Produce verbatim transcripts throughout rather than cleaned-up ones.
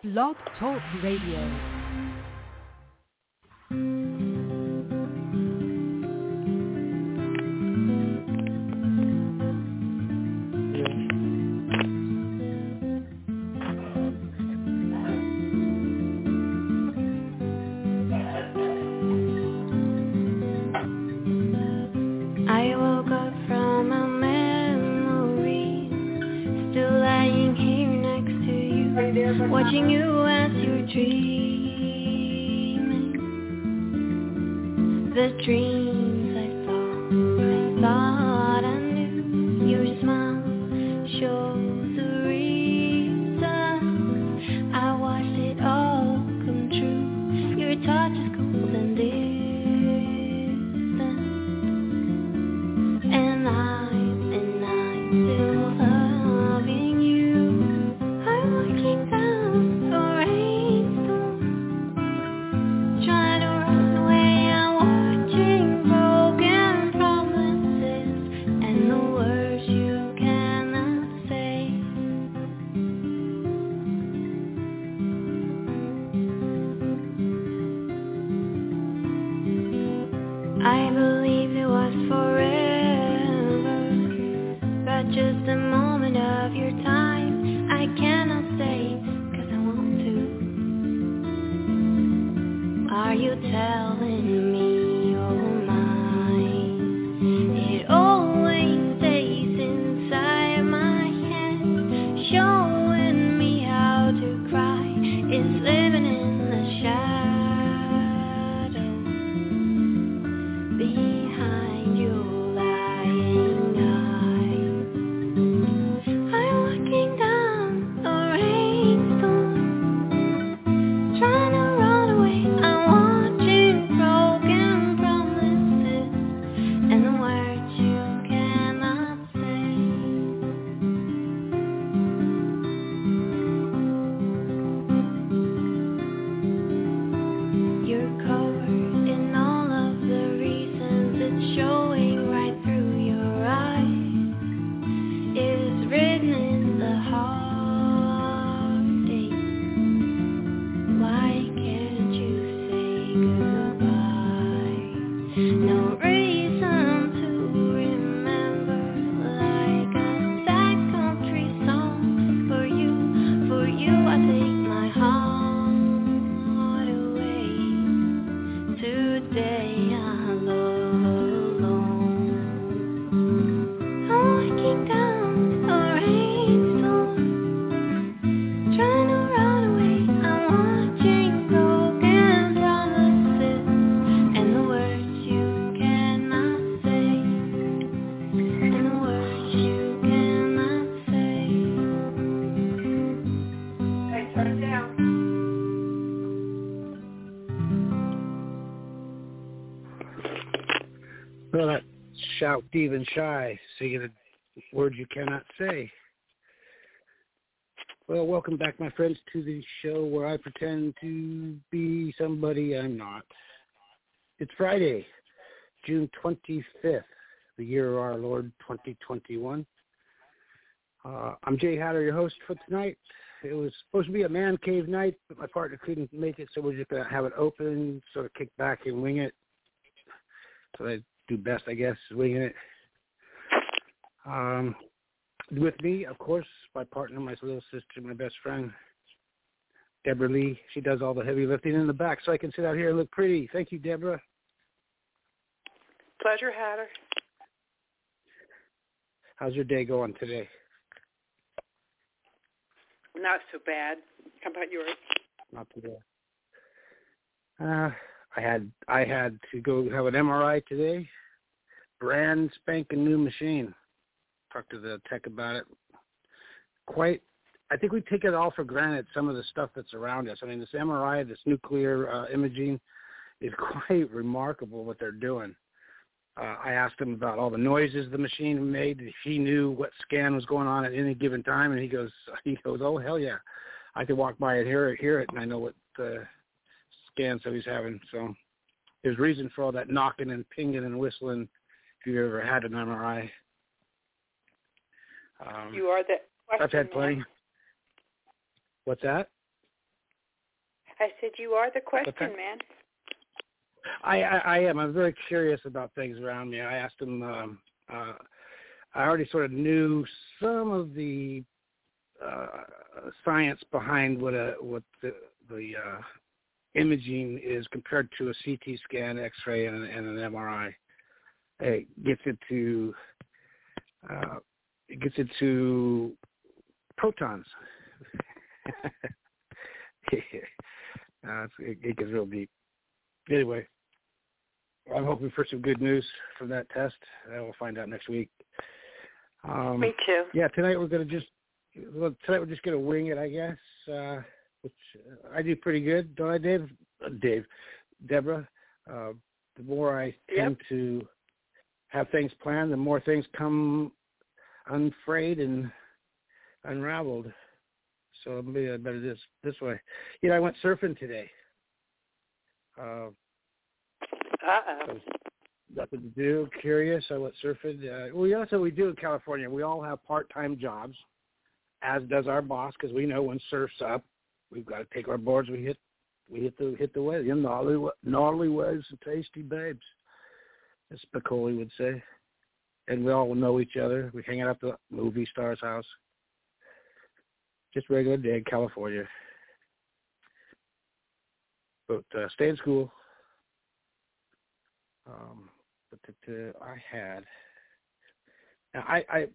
Blog Talk Radio. Watching you as you're dreaming, the dreams I saw, I thought I knew. Your smile shows the reason I watched it all come true. Your touch is cold and distant, and I'm, and I'm still loving you. I'm looking down. I believed it was forever, but just a moment of your time. I cannot stay, cause I want to. Are you telling me you're mine? It always stays inside my head, showing me how to cry. It's living in the shadows. Behind your lying eyes, I'm looking down the rainstorm, trying to run away. I'm watching broken promises and the words you cannot say. You're covered in all of the reasons, it's showing right through your eyes. It's written in the heartache. Why can't you say goodbye? No reason to remember, like a sad country song. For you, for you I take my heart away. Today I'm alone. I'm looking down the rainstorm, trying to run away. I'm watching broken promises and the words you cannot say, and the words you cannot say. Hey, turn it down. Well, that Shout Deep and Shy, singing the words you cannot say. Well, welcome back, my friends, to the show where I pretend to be somebody I'm not. It's Friday, June twenty-fifth, the year of our Lord twenty twenty-one. Uh, I'm Jay Hatter, your host for tonight. It was supposed to be a man cave night, but my partner couldn't make it, so we're just going to have it open, sort of kick back and wing it. So I do best, I guess, winging it. Um, with me, of course, my partner, my little sister, my best friend, Deborah Lee. She does all the heavy lifting in the back, so I can sit out here and look pretty. Thank you, Deborah. Pleasure, Hatter. How's your day going today? Not so bad. How about yours? Not too bad. Uh, I had I had to go have an M R I today. Brand spanking new machine. Talked to the tech about it. Quite, I think we take it all for granted, some of the stuff that's around us. I mean, this M R I, this nuclear uh, imaging, is quite remarkable what they're doing. Uh, I asked him about all the noises the machine made. If he knew what scan was going on at any given time, and he goes, he goes, oh hell yeah, I could walk by and hear it, hear it, and I know what uh, scan so he's having. So there's reason for all that knocking and pinging and whistling. If you've ever had an M R I, um, you are the I've had plenty. man. What's that? I said you are the question, man. I, I, I am. I'm very curious about things around me. I asked him. Um, uh, I already sort of knew some of the uh, science behind what a what the, the uh, imaging is compared to a C T scan, X-ray, and, and an M R I. It gets into uh, it gets into protons. uh, it, it gets real deep. Anyway, I'm hoping for some good news from that test. Uh, we'll find out next week. Um, Me too. Yeah, tonight we're gonna just well, tonight we're just gonna wing it, I guess. Uh, which uh, I do pretty good, don't I, Dave? Uh, Dave, Deborah. Uh, the more I tend Yep. to have things planned, the more things come unfrayed and unraveled. So maybe I better this this way. You know, I went surfing today. Uh, Uh-oh. Nothing to do. Curious. I went surfing. Uh, well, that's what we do in California. We all have part-time jobs, as does our boss, because we know when surf's up, we've got to take our boards. We hit, we hit the hit the waves. You know, gnarly, gnarly waves and tasty babes, as Spicoli would say. And we all know each other. We hang out at the movie star's house. Just a regular day in California. But uh, stay in school. Um, but the, uh, I had, now I, I,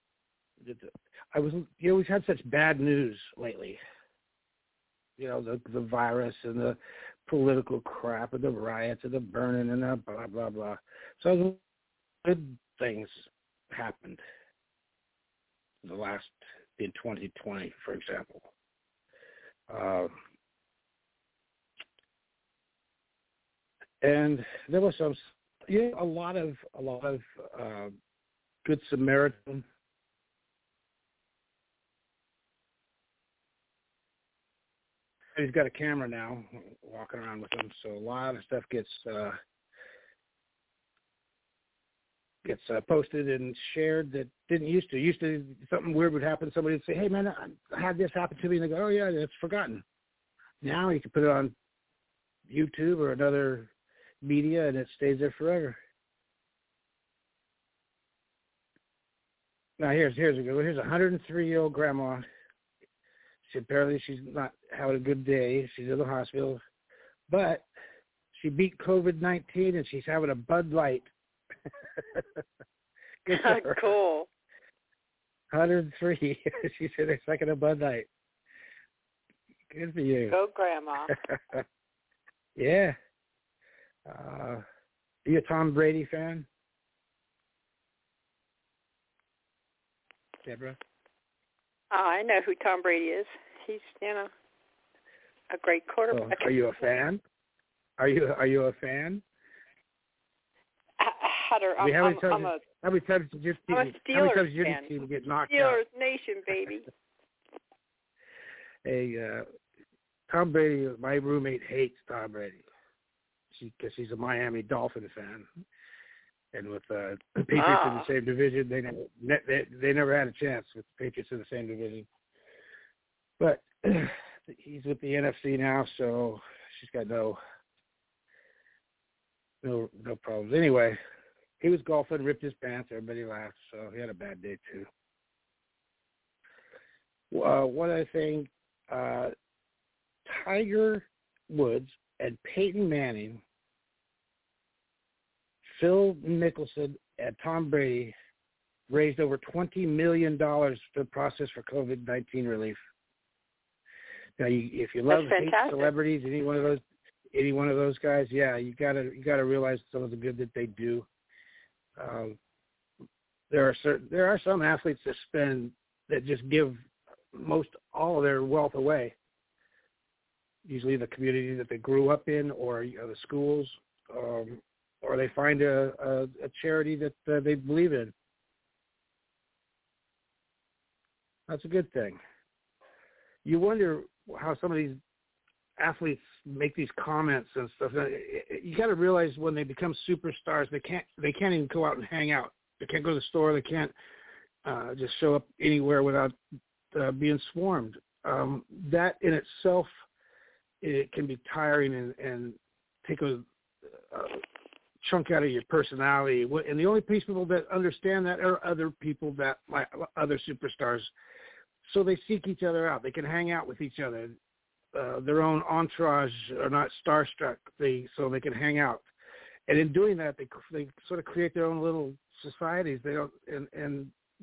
I was, you know, we've had such bad news lately. You know, the the virus and the political crap and the riots and the burning and the blah, blah, blah. So good things happened in the last, in twenty twenty, for example. Uh, And there was some, you know, a lot of a lot of uh, good Samaritan. He's got a camera now, walking around with him, so a lot of stuff gets uh, gets uh, posted and shared that didn't used to. Used to something weird would happen. Somebody would say, "Hey, man, I had this happen to me," and they go, "Oh yeah, it's forgotten." Now you can put it on YouTube or another media, and it stays there forever. Now here's here's a good one. Here's a one hundred three year old grandma. She apparently she's not having a good day. She's in the hospital, but she beat COVID nineteen and she's having a Bud Light. Good for her. Cool. one hundred three. She's in there second a Bud Light. Good for you. Go, Grandma. Yeah. Uh, are you a Tom Brady fan? Deborah? Oh, I know who Tom Brady is. He's, you know, a great quarterback. Oh, are you a fan? Are you are you a fan? Hutter, I'm, I mean, how, many I'm, times, I'm a, how many times did your team, I'm a how many Steelers times did your fan. team get knocked Steelers out? Nation, baby. Hey, uh, Tom Brady, my roommate hates Tom Brady. She because she's a Miami Dolphin fan, and with uh, the Patriots ah. in the same division, they never they, they never had a chance with the Patriots in the same division. But he's with the N F C now, so she's got no no no problems. Anyway, he was golfing, ripped his pants. Everybody laughed, so he had a bad day too. Uh, one other thing, uh, Tiger Woods and Peyton Manning, Phil Mickelson, and Tom Brady raised over twenty million dollars for the process for COVID nineteen relief. Now, you, if you love hate celebrities, any one of those, any one of those guys, yeah, you gotta you gotta realize some of the good that they do. Um, there are certain there are some athletes that spend that just give most all of their wealth away. Usually the community that they grew up in, or you know, the schools, um, or they find a, a, a charity that uh, they believe in. That's a good thing. You wonder how some of these athletes make these comments and stuff. You got to realize when they become superstars, they can't they can't even go out and hang out. They can't go to the store. They can't uh, just show up anywhere without uh, being swarmed. Um, that in itself it can be tiring and, and take a, a chunk out of your personality. And the only people that understand that are other people that like other superstars. So they seek each other out. They can hang out with each other. Uh, their own entourage are not starstruck. They so they can hang out. And in doing that, they they sort of create their own little societies. They don't and and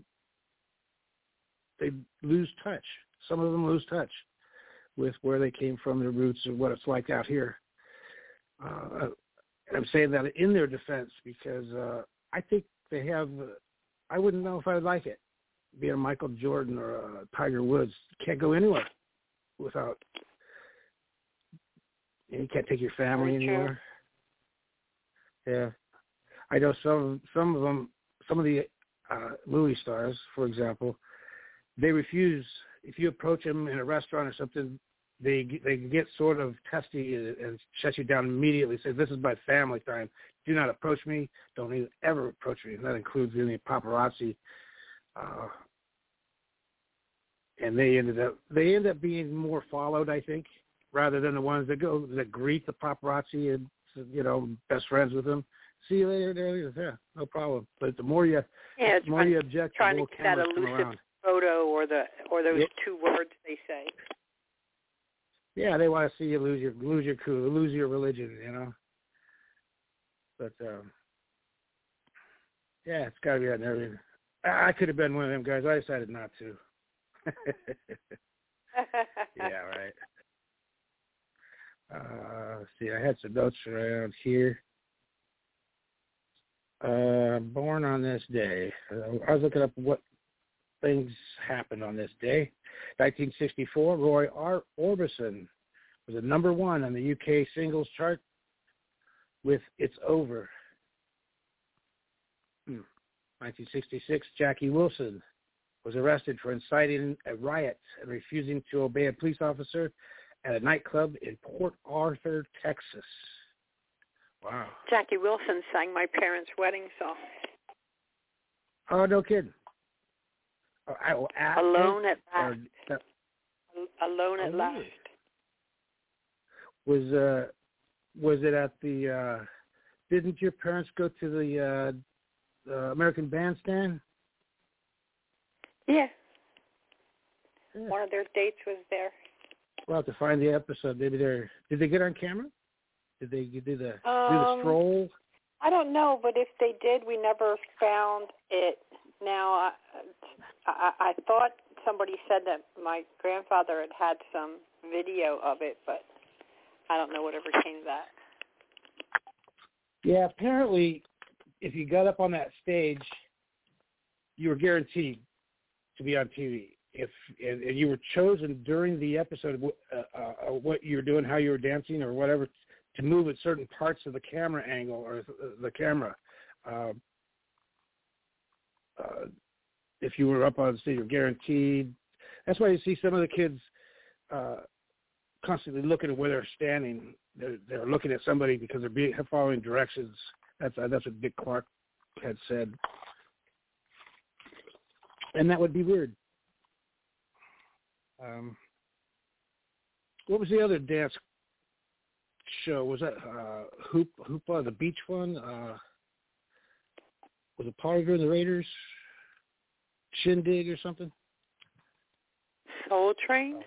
they lose touch. Some of them lose touch with where they came from, their roots, and what it's like out here. Uh, I'm saying that in their defense because uh, I think they have. Uh, I wouldn't know if I would like it, being a Michael Jordan or a Tiger Woods. You can't go anywhere without. You can't take your family Very anywhere. True. Yeah, I know some some of them. Some of the uh, movie stars, for example, they refuse. If you approach them in a restaurant or something, they they get sort of testy and, and shut you down immediately. Say, "This is my family time. Do not approach me. Don't even ever approach me." And that includes any paparazzi. Uh, and they ended up they end up being more followed, I think, rather than the ones that go that greet the paparazzi and, you know, best friends with them. See you later, there. Yeah, no problem. But the more you, yeah, the more trying, you object, trying the more to get that cameras come elusive around. photo or the or those Yep. two words they say. Yeah, they want to see you lose your lose your cool, lose your religion, you know. But um, yeah, it's got to be unnerving. I, I could have been one of them guys. I decided not to. Yeah, right. Uh, let's see, I had some notes around here. Uh, born on this day. Uh, I was looking up what things happened on this day. nineteen sixty-four, Roy R. Orbison was a number one on the U K singles chart with It's Over. Hmm. nineteen sixty-six, Jackie Wilson was arrested for inciting a riot and refusing to obey a police officer at a nightclub in Port Arthur, Texas. Wow. Jackie Wilson sang my parents' wedding song. Oh, no kidding. Oh, I, oh, at Alone it, at or, Last. uh, Alone at oh, Last. Was uh was it at the uh didn't your parents go to the uh, uh American Bandstand? Yeah. Yeah. One of their dates was there. We'll have to find the episode. Maybe they're did they get on camera? Did they do the do the Um, stroll? I don't know, but if they did, we never found it. Now, I, I, I thought somebody said that my grandfather had had some video of it, but I don't know whatever came of that. Yeah, apparently, if you got up on that stage, you were guaranteed to be on T V. If and, and you were chosen during the episode, uh, uh, what you were doing, how you were dancing, or whatever, to move at certain parts of the camera angle or the camera. Uh, uh, if you were up on stage, you're guaranteed. That's why you see some of the kids uh, constantly looking at where they're standing. They're, they're looking at somebody because they're being, following directions. That's uh, that's what Dick Clark had said, and that would be weird. Um, what was the other dance show? Was that uh, Hoop Hoopa, the beach one? Uh, was it Polygon and the Raiders? Shindig or something? Soul Train?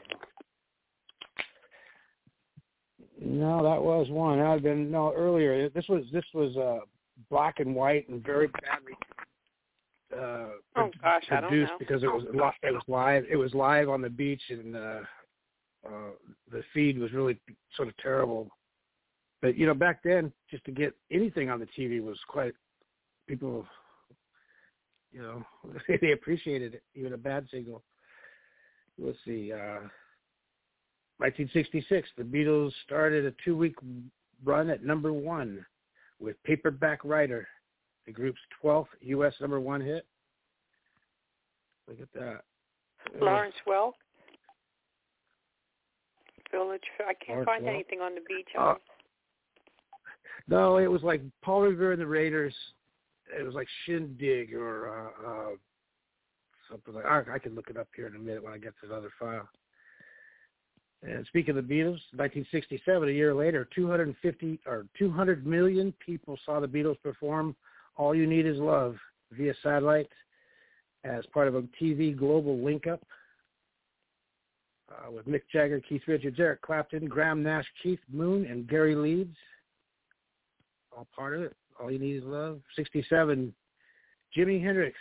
No, that was one. That had been no earlier. This was this was uh, black and white and very badly uh, Oh gosh, I don't produced know. because it was li- it was live. It was live on the beach, and uh, uh, the feed was really sort of terrible. But you know, back then, just to get anything on the T V was quite people. You know, they appreciated it, even a bad signal. Let's see. Uh, nineteen sixty-six, the Beatles started a two-week run at number one with Paperback Writer, the group's twelfth U S number one hit. Look at that. Lawrence Welk? Village. I can't Lawrence find Welk? anything on the beach. Uh, no, it was like Paul Revere and the Raiders. It was like Shindig or uh, uh, something like. I, I can look it up here in a minute when I get to the other file. And speaking of the Beatles, nineteen sixty-seven, a year later, two hundred fifty or two hundred million people saw the Beatles perform "All You Need Is Love" via satellite as part of a T V global link-up uh, with Mick Jagger, Keith Richards, Eric Clapton, Graham Nash, Keith Moon, and Gary Leeds. All part of it. "All You Need Is Love." sixty-seven, Jimi Hendrix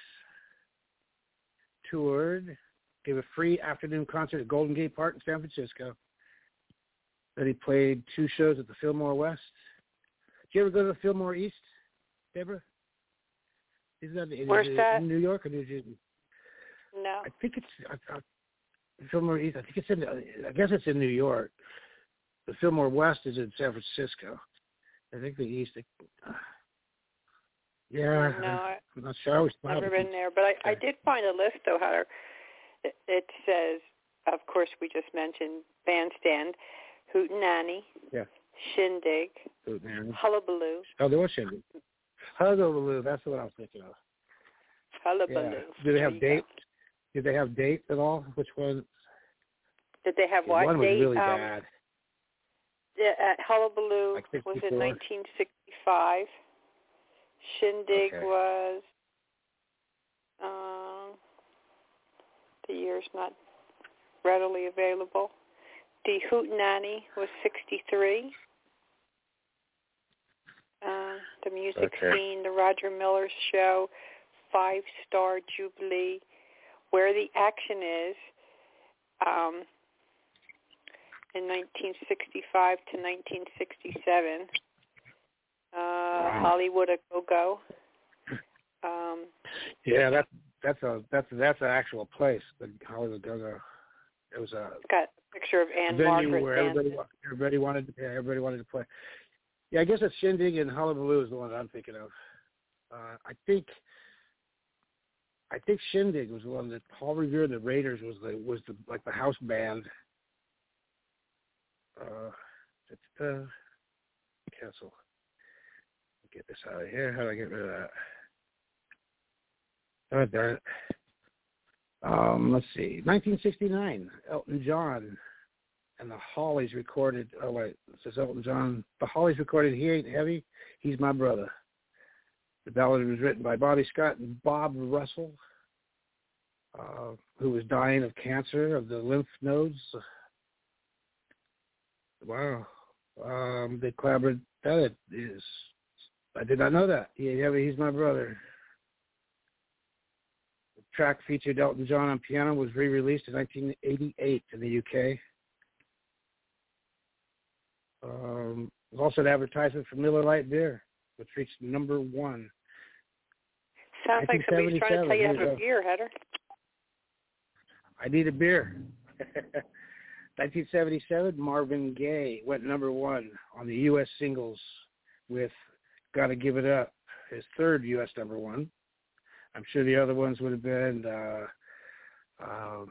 toured, gave a free afternoon concert at Golden Gate Park in San Francisco. Then he played two shows at the Fillmore West. Did you ever go to the Fillmore East, Deborah? Is that, is Where's it that? in New York or New Jersey? No. I think it's I, I, Fillmore East. I think it's in. I guess it's in New York. The Fillmore West is in San Francisco. I think the East. Uh, yeah, No, I, I'm not sure. I always thought I've never it was- been there, but I, I did find a list, though, Heather. It, it says, of course, we just mentioned Bandstand, Hootenanny, Yeah. Shindig, Oh, man. Hullabaloo. Oh, there was Shindig. Hullabaloo. That's what I was thinking of. Hullabaloo. Yeah. Do they have There you dates? Did they have dates at all? Which one? go. Did they have what One was date? really um, bad. Yeah, at Hullabaloo Like was sixty-four? in nineteen sixty-five. Shindig Okay. was, um, the year's not readily available. The Hootenanny was sixty-three. Uh, the music Okay. scene, the Roger Miller Show, Five Star Jubilee, Where the Action Is, um, in nineteen sixty-five to nineteen sixty-seven. Uh, Wow. Hollywood a Go-Go. Um, Yeah, that's that's a that's that's an actual place, the Hollywood Go-Go. It was a got a picture of Anne venue Margaret where everybody dancing. wa- everybody wanted to yeah, everybody wanted to play. Yeah, I guess it's Shindig and Hullabaloo is the one I'm thinking of. Uh, I think I think Shindig was the one that Paul Revere and the Raiders was the was the like the house band. Uh, it's the cancel. Get this out of here. How do I get rid of that? Oh, darn it. Um, let's see. nineteen sixty-nine, Elton John and the Hollies recorded. Oh wait, it says Elton John. The Hollies recorded "He Ain't Heavy, He's My Brother." The ballad was written by Bobby Scott and Bob Russell, uh, who was dying of cancer of the lymph nodes. Wow. Um, they collaborated. That is. I did not know that. He Ain't Heavy, He's My Brother. The track featured Elton John on piano was re-released in nineteen eighty-eight in the U K. Um, there's also an advertisement for Miller Lite beer, which reached number one. Sounds like somebody's trying to tell you to have Here a you go. beer, Heather. I need a beer. nineteen seventy-seven, Marvin Gaye went number one on the U S singles with "Gotta Give It Up," his third U S number one. I'm sure the other ones would have been. Uh, um,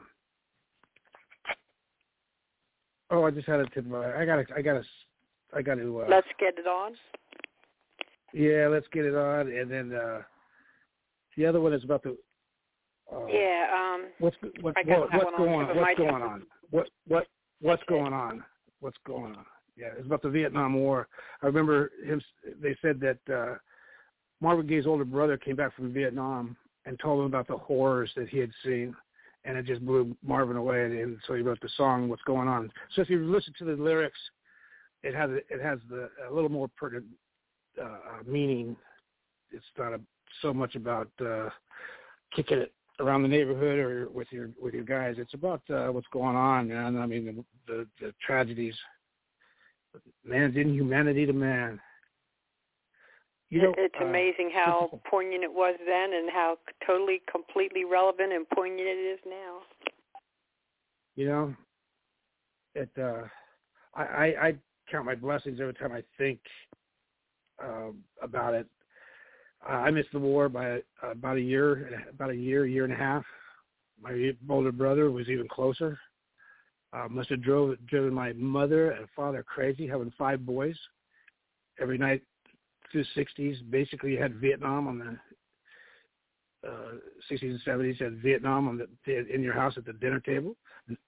oh, I just had it to my. I gotta. I gotta. I gotta. Uh, Let's Get It On. yeah, let's get it on, and then uh, the other one is about the. Uh, Yeah. Um, What's what, I got what, that what's one on going too, on? but my What's going turn. on? What what what's going on? What's going on? Yeah, it's about the Vietnam War. I remember him. They said that uh, Marvin Gaye's older brother came back from Vietnam and told him about the horrors that he had seen, and it just blew Marvin away. And so he wrote the song "What's Going On." So if you listen to the lyrics, it has it has the a little more pertinent uh, meaning. It's not a, so much about uh, kicking it around the neighborhood or with your with your guys. It's about uh, what's going on, man. I mean, the, the, the tragedies, man's inhumanity to man. You know, it's uh, amazing how poignant it was then and how totally, completely relevant and poignant it is now. You know, it. Uh, I, I, I count my blessings every time I think uh, about it. Uh, I missed the war by uh, about a year, about a year, year and a half. My older brother was even closer. Uh, must have drove, driven my mother and father crazy, having five boys. Every night through the sixties, basically you had Vietnam on the uh, sixties and seventies. You had Vietnam on the in your house at the dinner table.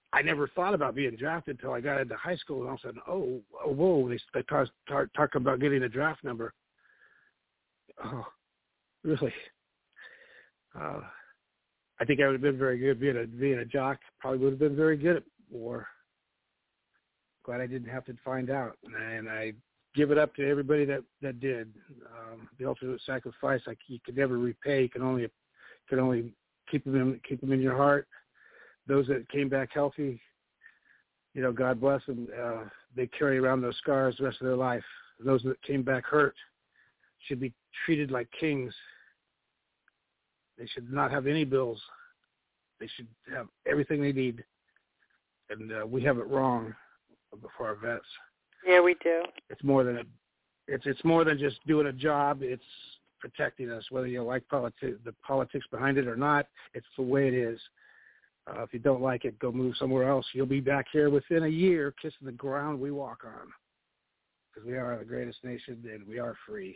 I never thought about being drafted until I got into high school, and all of a sudden, oh, oh whoa, they, they talk, talk, talk about getting a draft number. Oh, really? Uh, I think I would have been very good being a, being a jock. Probably would have been very good at war. Glad I didn't have to find out. And I give it up to everybody that, that did. Um, the ultimate sacrifice, like you could never repay. You can only, can only keep them in, keep them in your heart. Those that came back healthy, you know, God bless them. Uh, they carry around those scars the rest of their life. Those that came back hurt should be treated like kings. They should not have any bills. They should have everything they need. And uh, we have it wrong for our vets. Yeah, we do. It's more than a, it's it's more than just doing a job. It's protecting us, whether you like politi- the politics behind it or not. It's the way it is. Uh, if you don't like it, go move somewhere else. You'll be back here within a year kissing the ground we walk on, because we are the greatest nation and we are free.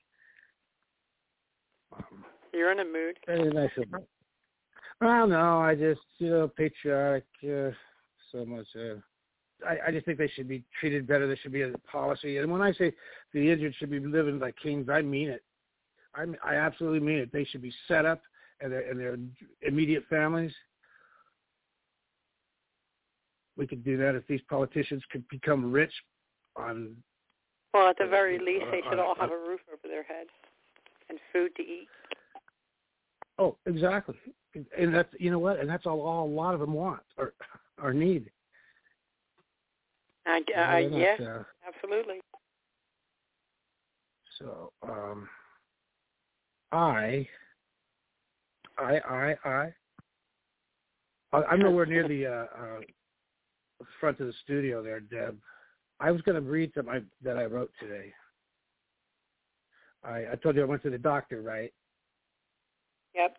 Um, You're in a mood. And I feel, well, no, I just, you know, patriotic uh, so much. Uh, I, I just think they should be treated better. There should be a policy. And when I say the injured should be living like kings, I mean it. I, I absolutely mean it. They should be set up and their, and their immediate families. We could do that if these politicians could become rich on. Well, at the very least, they uh, should uh, all have uh, a roof over their head and food to eat. Oh, exactly. And that's, you know what? And that's all, all a lot of them want or, or need. I, You know, I, not, yeah, uh, absolutely. So, um, I, I, I, I, I'm nowhere near the uh, uh, front of the studio there, Deb. I was going to read something I, that I wrote today. I, I told you I went to the doctor, right? Yep.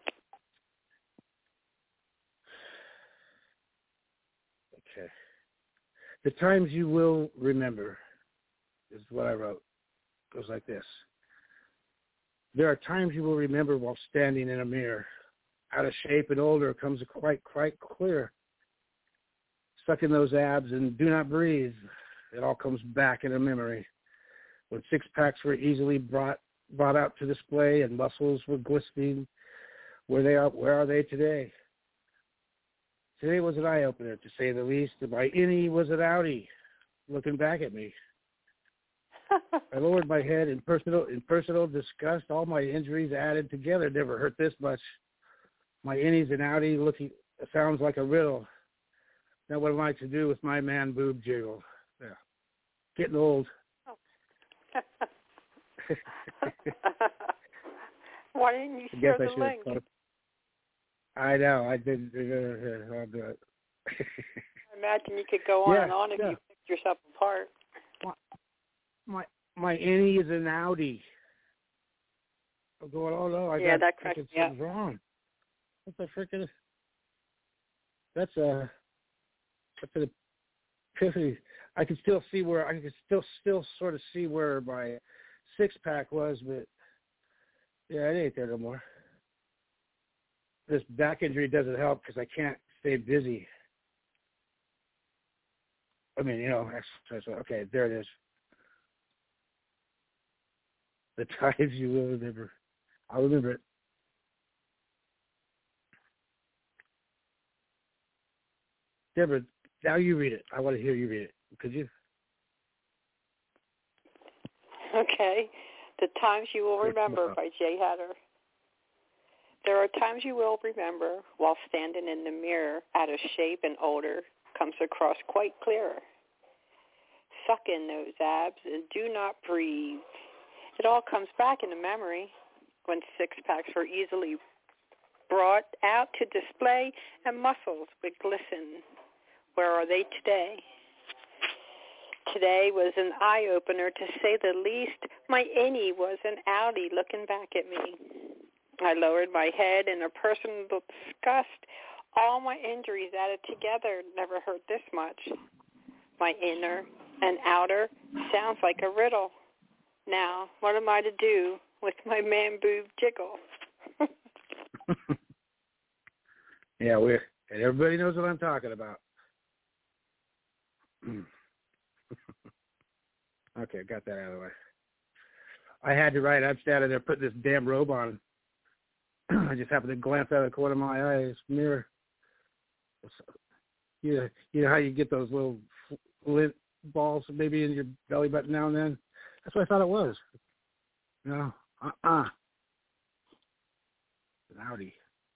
Okay. The times you will remember is what I wrote. It goes like this. There are times you will remember while standing in a mirror. Out of shape and older comes quite, quite clear. Stuck in those abs and do not breathe. It all comes back in a memory. When six-packs were easily brought brought out to display and muscles were glistening, where they are, where are they today? Today was an eye-opener, to say the least. My innie was an outie, looking back at me. I lowered my head in personal in personal disgust. All my injuries added together never hurt this much. My innie's an outie looking sounds like a riddle. Now what am I to do with my man boob jiggle? Yeah, getting old. Why didn't you I share guess the I link? should. I know. I didn't. Uh, I'll do it. I imagine you could go on yeah, and on if yeah. you picked yourself apart. My my, my innie is an outie. I'm going. Oh no! I Yeah, got that cracked me something's wrong. What the frickin'? That's a that's an epiphany. I can still see where I can still still sort of see where my six pack was, but yeah, it ain't there no more. This back injury doesn't help because I can't stay busy. I mean, you know, exercise. Okay, there it is. The times you will remember. I'll remember it. Deborah, now you read it. I want to hear you read it. Could you? Okay. The Times You Will Remember by Jay Hatter. There are times you will remember while standing in the mirror, out of shape and older, comes across quite clearer. Suck in those abs and do not breathe. It all comes back into memory when six-packs were easily brought out to display and muscles would glisten. Where are they today? Today was an eye-opener, to say the least. My innie was an outie looking back at me. I lowered my head in a personal disgust. All my injuries added together never hurt this much. My inner and outer sounds like a riddle. Now, what am I to do with my man boob jiggle? Yeah, we're and everybody knows what I'm talking about. Okay, got that out of the way. I had to write. I'm standing there putting this damn robe on. I just happened to glance out of the corner of my eye. This mirror. You know, you know how you get those little lint balls maybe in your belly button now and then? That's what I thought it was. No, uh-uh. Howdy.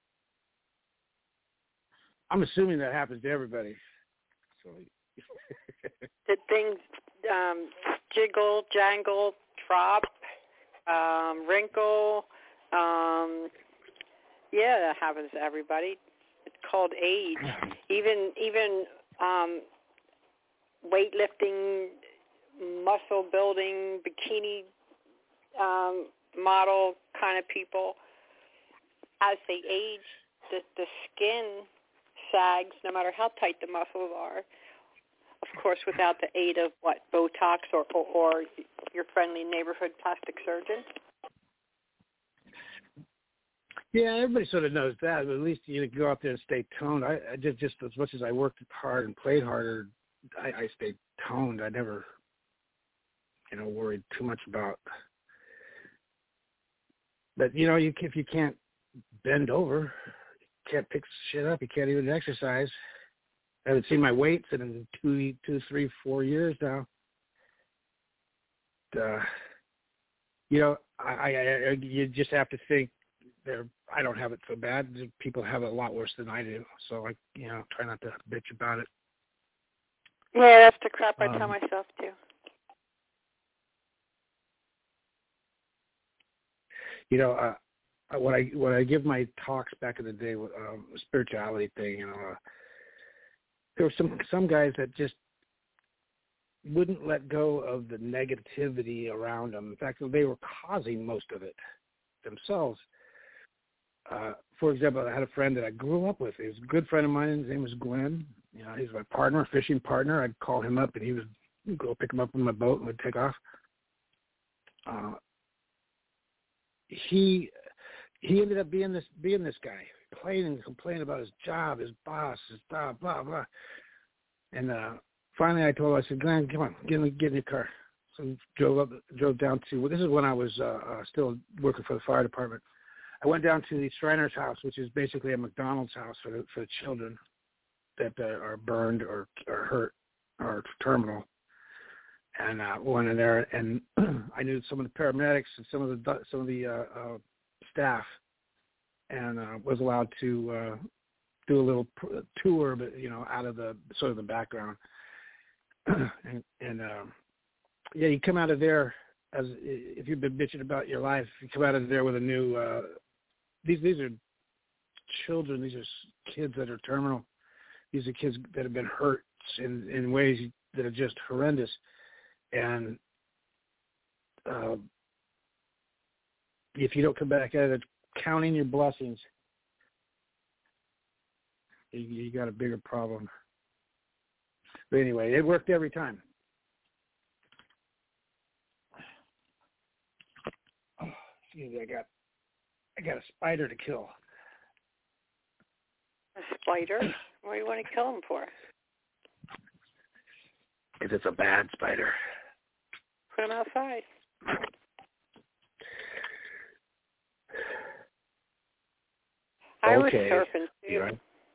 I'm assuming that happens to everybody. So. Did things um, jiggle, jangle, drop, um, wrinkle? Um, yeah, that happens to everybody. It's called age. Even even um, weightlifting, muscle building, bikini um, model kind of people, as they age, the, the skin sags no matter how tight the muscles are. Of course, without the aid of, what, Botox or, or, or your friendly neighborhood plastic surgeon? Yeah, everybody sort of knows that, but at least you go out there and stay toned. I, I just, just as much as I worked hard and played harder, I, I stayed toned. I never, you know, worried too much about. But, you know, you if you can't bend over, you can't pick shit up, you can't even exercise. I haven't seen my weights in two, two, three, four years now. Uh, you know, I, I, I, you just have to think. They're, I don't have it so bad. People have it a lot worse than I do. So I, you know, try not to bitch about it. Yeah, that's the crap I um, tell myself too. You know, uh, when I when I give my talks back in the day with um, spirituality thing, you know, uh, there were some some guys that just wouldn't let go of the negativity around them. In fact, they were causing most of it themselves. Uh, for example, I had a friend that I grew up with. He was a good friend of mine. His name was Glenn. You know, he's my partner, fishing partner. I'd call him up, and he would go pick him up on my boat, and we'd take off. Uh, he he ended up being this being this guy, complaining and complaining about his job, his boss, his blah blah blah. And uh, finally, I told him, I said, Glenn, come on, get in, get in your car. So we drove up, drove down to. Well, this is when I was uh, uh, still working for the fire department. I went down to the Shriner's house, which is basically a McDonald's house for the, for the children that uh, are burned or, or hurt or terminal. And uh, went in there, and I knew some of the paramedics and some of the some of the uh, uh, staff, and uh, was allowed to uh, do a little tour, but you know, out of the sort of the background. and and um, yeah, you come out of there as if you've been bitching about your life, you come out of there with a new. Uh, These these are children. These are kids that are terminal. These are kids that have been hurt in, in ways that are just horrendous. And uh, if you don't come back at it counting your blessings, you, you got a bigger problem. But anyway, it worked every time. Oh, excuse me, I got. I got a spider to kill. A spider? What do you want to kill him for? Because it's a bad spider. Put him outside. I was okay. surfing too. Right.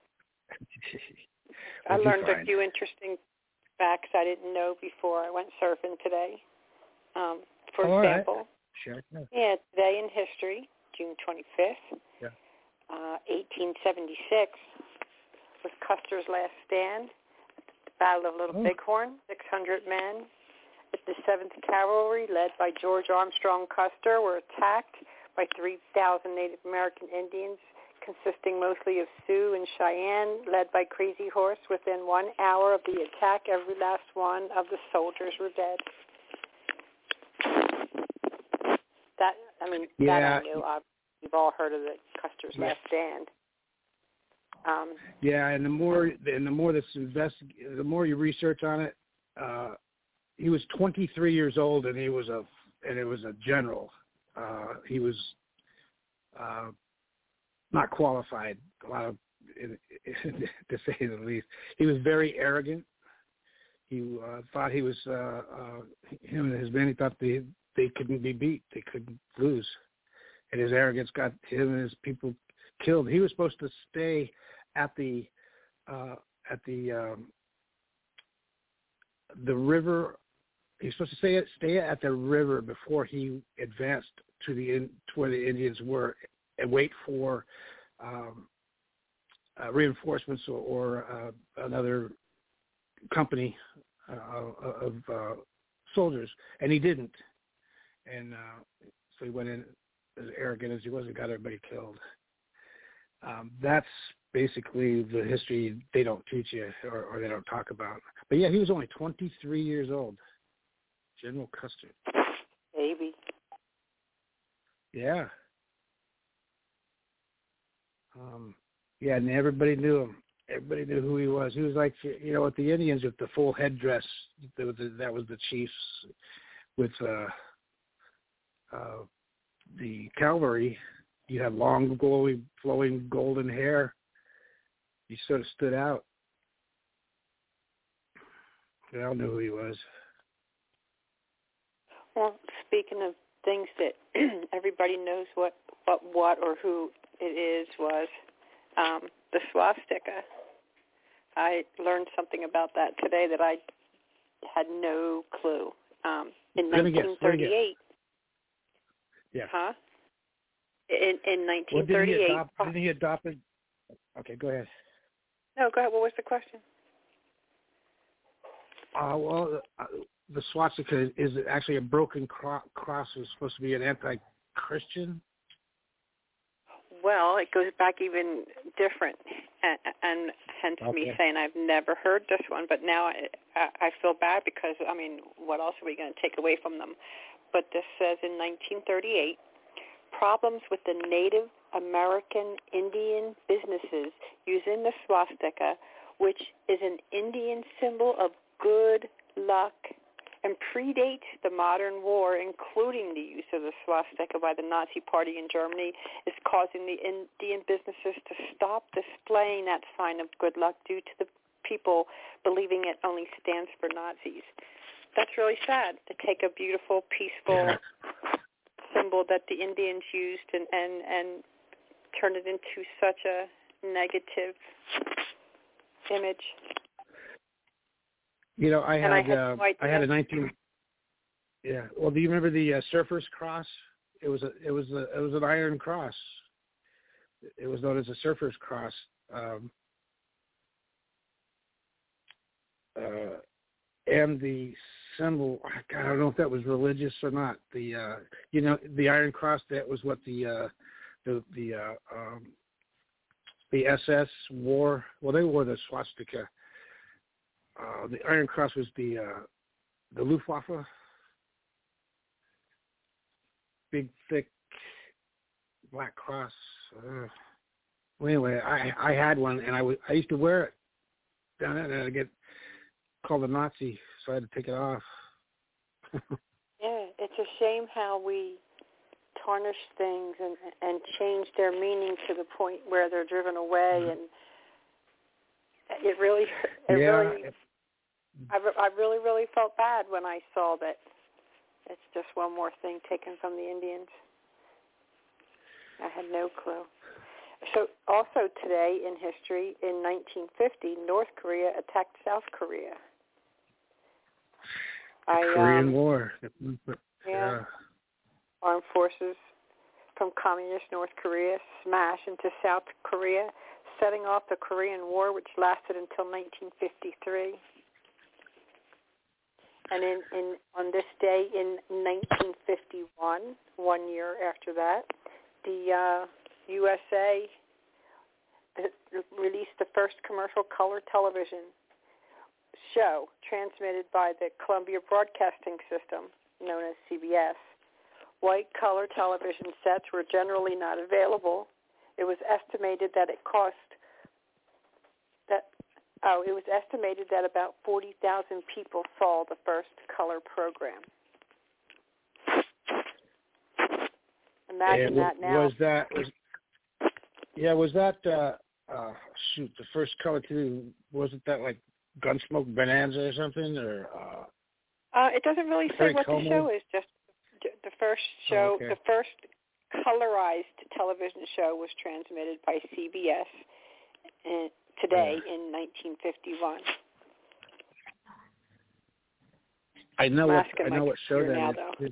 I learned a few interesting facts I didn't know before I went surfing today. Um, for All example, right. Sure. Yeah, today in history, June twenty-fifth, yeah. uh, eighteen seventy-six, was Custer's last stand. Battle of Little oh. Bighorn, six hundred men at the seventh Cavalry, led by George Armstrong Custer, were attacked by three thousand Native American Indians, consisting mostly of Sioux and Cheyenne, led by Crazy Horse. Within one hour of the attack, every last one of the soldiers were dead. That, I mean, yeah. that I knew. Uh, we've all heard of the Custer's yeah. Last Stand. Um, yeah, and the more and the more this invest, the more you research on it, uh, he was twenty-three years old, and he was a and it was a general. Uh, he was uh, not qualified. A lot of, to say the least, he was very arrogant. he uh, thought he was, uh, uh, him and his men, he thought they, they couldn't be beat. They couldn't lose. And his arrogance got him and his people killed. He was supposed to stay at the, uh, at the, um, the river. He was supposed to stay at, stay at the river before he advanced to the in, to where the Indians were and wait for um, uh, reinforcements or, or uh, another company uh, of uh, soldiers, and he didn't. And uh, so he went in as arrogant as he was and got everybody killed. Um, that's basically the history they don't teach you or, or they don't talk about. But yeah, he was only twenty-three years old. General Custer. Baby. Yeah. Um, yeah, and everybody knew him. Everybody knew who he was. He was like, you know, with the Indians with the full headdress. That was the, that was the chiefs. With uh, uh, the cavalry, you had long, glowing, flowing golden hair. He sort of stood out. They all knew who he was. Well, speaking of things that everybody knows what, what, what or who it is, was um, the swastika. I learned something about that today that I had no clue. Um, in nineteen thirty-eight. Yeah. Huh? In, in nineteen thirty-eight. Well, didn't he adopt, didn't he adopt it? Okay, go ahead. No, go ahead. What was the question? Uh, well, uh, the swastika is actually a broken cro- cross. It's supposed to be an anti-Christian. Well, it goes back even different, and, and hence okay. me saying I've never heard this one, but now I, I feel bad because, I mean, what else are we going to take away from them? But this says in nineteen thirty-eight, problems with the Native American Indian businesses using the swastika, which is an Indian symbol of good luck and predates the modern war, including the use of the swastika by the Nazi Party in Germany, is causing the Indian businesses to stop displaying that sign of good luck due to the people believing it only stands for Nazis. That's really sad to take a beautiful, peaceful yeah. symbol that the Indians used and, and, and turn it into such a negative image. You know, I had, I had, uh, no I had a nineteen. Yeah. Well, do you remember the uh, Surfer's Cross? It was a, it was a, it was an iron cross. It was known as a Surfer's Cross. Um, uh, and the symbol, God, I don't know if that was religious or not. The uh, you know, the Iron Cross. That was what the uh, the the uh, um, the S S wore. Well, they wore the swastika. Uh, the Iron Cross was the uh, the Luftwaffe, big, thick, black cross. Uh, well, anyway, I I had one, and I, w- I used to wear it down there, and I get called a Nazi, so I had to take it off. Yeah, it's a shame how we tarnish things and and change their meaning to the point where they're driven away, mm-hmm. and it really, it yeah, really, it, I, I really, really felt bad when I saw that it's just one more thing taken from the Indians. I had no clue. So also today in history, in nineteen fifty, North Korea attacked South Korea. I, Korean um, War. Yeah. yeah. Armed forces from communist North Korea smash into South Korea, setting off the Korean War, which lasted until nineteen fifty-three. And in, in on this day in nineteen fifty-one, one year after that, the uh, U S A released the first commercial color television show transmitted by the Columbia Broadcasting System, known as C B S. White color television sets were generally not available. It was estimated that it cost that oh, it was estimated that about forty thousand people saw the first color program. Imagine and that now. Was that was yeah? Was that uh, uh, shoot the first color too? Wasn't that like Gunsmoke Bonanza or something, or uh, uh, it doesn't really say what Como? the show is. Just the first show, oh, okay. the first colorized television show was transmitted by C B S in, today yeah. in nineteen fifty-one. I know I'm what asking I my know what show that now, is. though.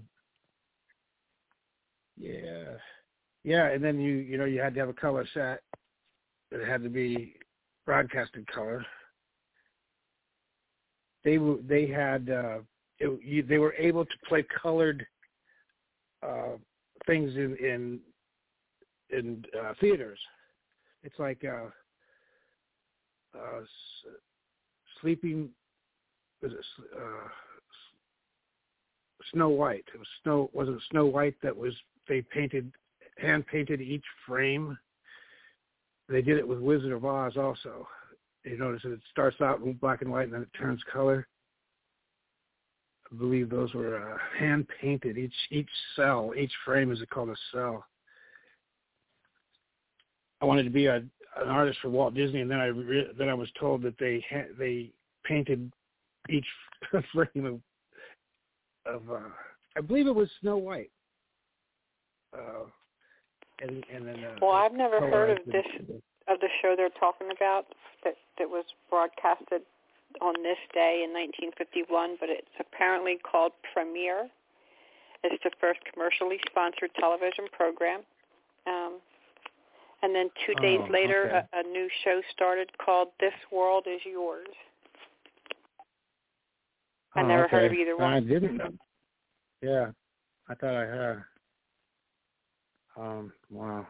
Yeah, yeah, and then you you know you had to have a color set. It had to be broadcasted color. They they had uh, it, you, they were able to play colored uh, things in in in uh, theaters. It's like uh, uh, sleeping. Was it, uh, Snow White. It was Snow. Was it Snow White that was they painted hand painted each frame? They did it with Wizard of Oz also. You notice that it starts out in black and white and then it turns color. I believe those were uh, hand painted. Each each cell, each frame is called a cell. I wanted to be a, an artist for Walt Disney, and then I re- then I was told that they ha- they painted each frame of of uh, I believe it was Snow White. Uh, and, and then, uh, well, I've never heard of the, this of the show they're talking about that that was broadcasted on this day in nineteen fifty-one, but it's apparently called Premiere. It's the first commercially sponsored television program. Um, and then two days oh, later, okay. a, a new show started called This World Is Yours. I oh, never okay. heard of either one. I didn't know. Yeah, I thought I had. Um, wow.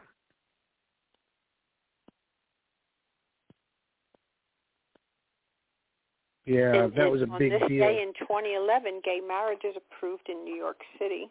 Yeah, and, that and was a on big this deal. day in twenty eleven, gay marriage is approved in New York City.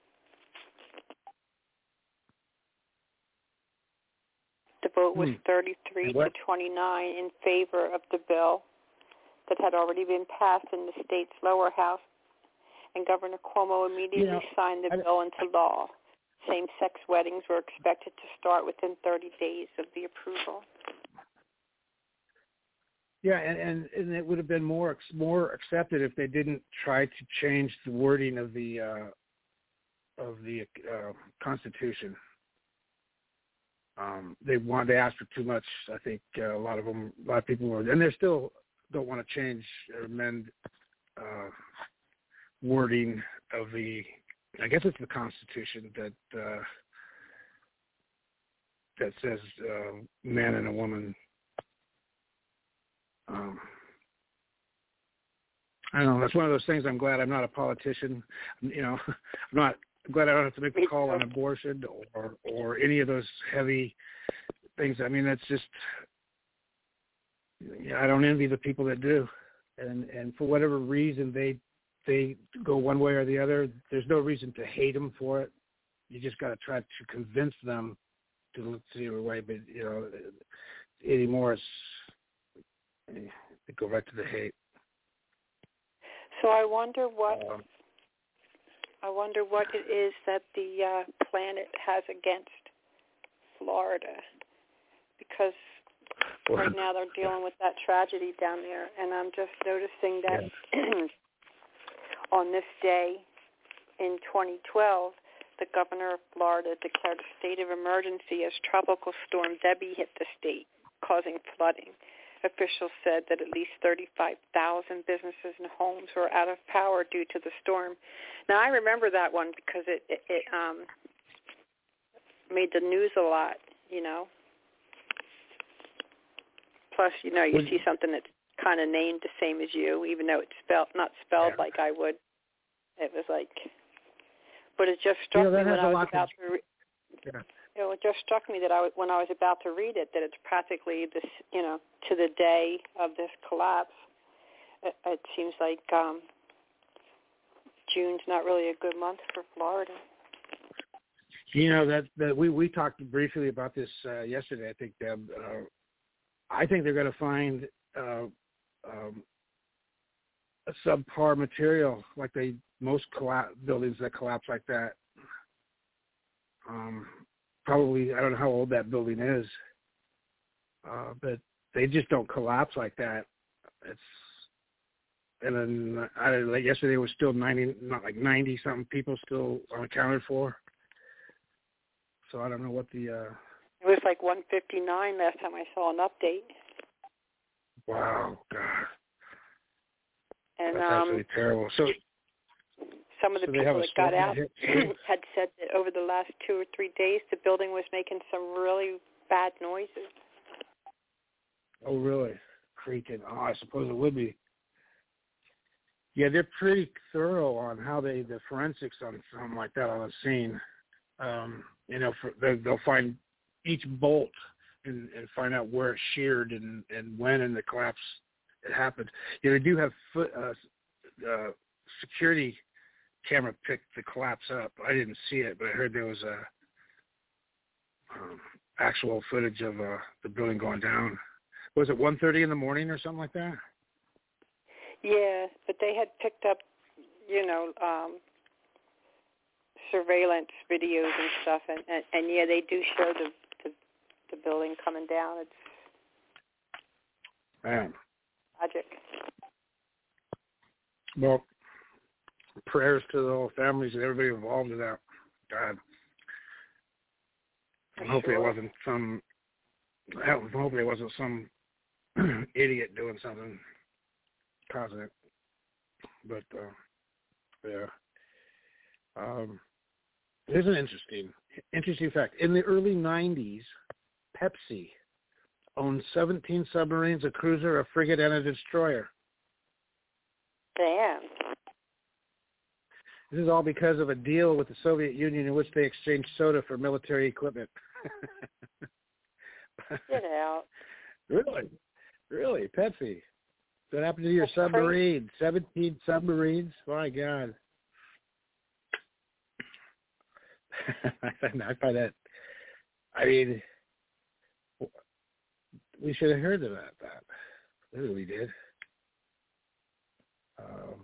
The vote was hmm. thirty-three to twenty-nine in favor of the bill that had already been passed in the state's lower house, and Governor Cuomo immediately you know, signed the I, bill into law. Same-sex weddings were expected to start within thirty days of the approval. Yeah, and, and, and it would have been more more accepted if they didn't try to change the wording of the uh, of the uh, Constitution. Um, they wanted they asked for too much. I think uh, a lot of them, a lot of people were, and they still don't want to change or amend uh, wording of the. I guess it's the Constitution that uh, that says uh, man and a woman. Um, I don't know. That's one of those things. I'm glad I'm not a politician. You know, I'm not I'm glad I don't have to make a call on abortion or or any of those heavy things. I mean, that's just. Yeah, I don't envy the people that do, and and for whatever reason they they go one way or the other. There's no reason to hate them for it. You just got to try to convince them to look the other way. But you know, anymore it's they go right to the hate. So I wonder what Um, I wonder what it is that the uh, planet has against Florida, because right now they're dealing with that tragedy down there, and I'm just noticing that yeah. on this day in twenty twelve, the governor of Florida declared a state of emergency as Tropical Storm Debby hit the state, causing flooding. Officials said that at least thirty-five thousand businesses and homes were out of power due to the storm. Now, I remember that one because it, it, it um, made the news a lot, you know. Plus, you know, you see something that's kind of named the same as you, even though it's spelled not spelled yeah. like I would. It was like, but it just struck you know, me when I was about to. Re- yeah. You know, it just struck me that I, when I was about to read it, that it's practically this, you know, to the day of this collapse. It, it seems like um, June's not really a good month for Florida. You know that that we we talked briefly about this uh, yesterday. I think Deb. Uh, I think they're going to find uh, um, a subpar material like they most colla- buildings that collapse like that. Um, probably, I don't know how old that building is, uh, but they just don't collapse like that. It's and then I, like yesterday there was still ninety, not like ninety something people still unaccounted for. So I don't know what the. Uh, it was like one fifty-nine last time I saw an update. Wow, God. And That's um, absolutely terrible. So some of the so people that got out hit. had said that over the last two or three days, the building was making some really bad noises. Oh, really? Freaking! Oh, I suppose it would be. Yeah, they're pretty thorough on how they the forensics on something like that on the scene. Um, you know, for, they, they'll find each bolt and, and find out where it sheared and, and when in the collapse it happened. Yeah, they do have foot, uh, uh, security camera picked the collapse up. I didn't see it, but I heard there was a um, actual footage of uh, the building going down. Was it one thirty in the morning or something like that? Yeah, but they had picked up, you know, um, surveillance videos and stuff, and, and, and yeah, they do show the, the the building coming down. It's Man. tragic. Well, prayers to the whole families and everybody involved in that. God. And hopefully sure. it wasn't some. Hopefully it wasn't some idiot doing something causing it. But uh, yeah. Um, here's an interesting, interesting fact. In the early nineties, Pepsi owned seventeen submarines, a cruiser, a frigate, and a destroyer. Damn. This is all because of a deal with the Soviet Union in which they exchanged soda for military equipment. Get out. Really? Really? Pepsi? What happened to your That's submarine? Crazy. seventeen submarines? My God. I find that, I mean, we should have heard about that. Maybe we did. Um,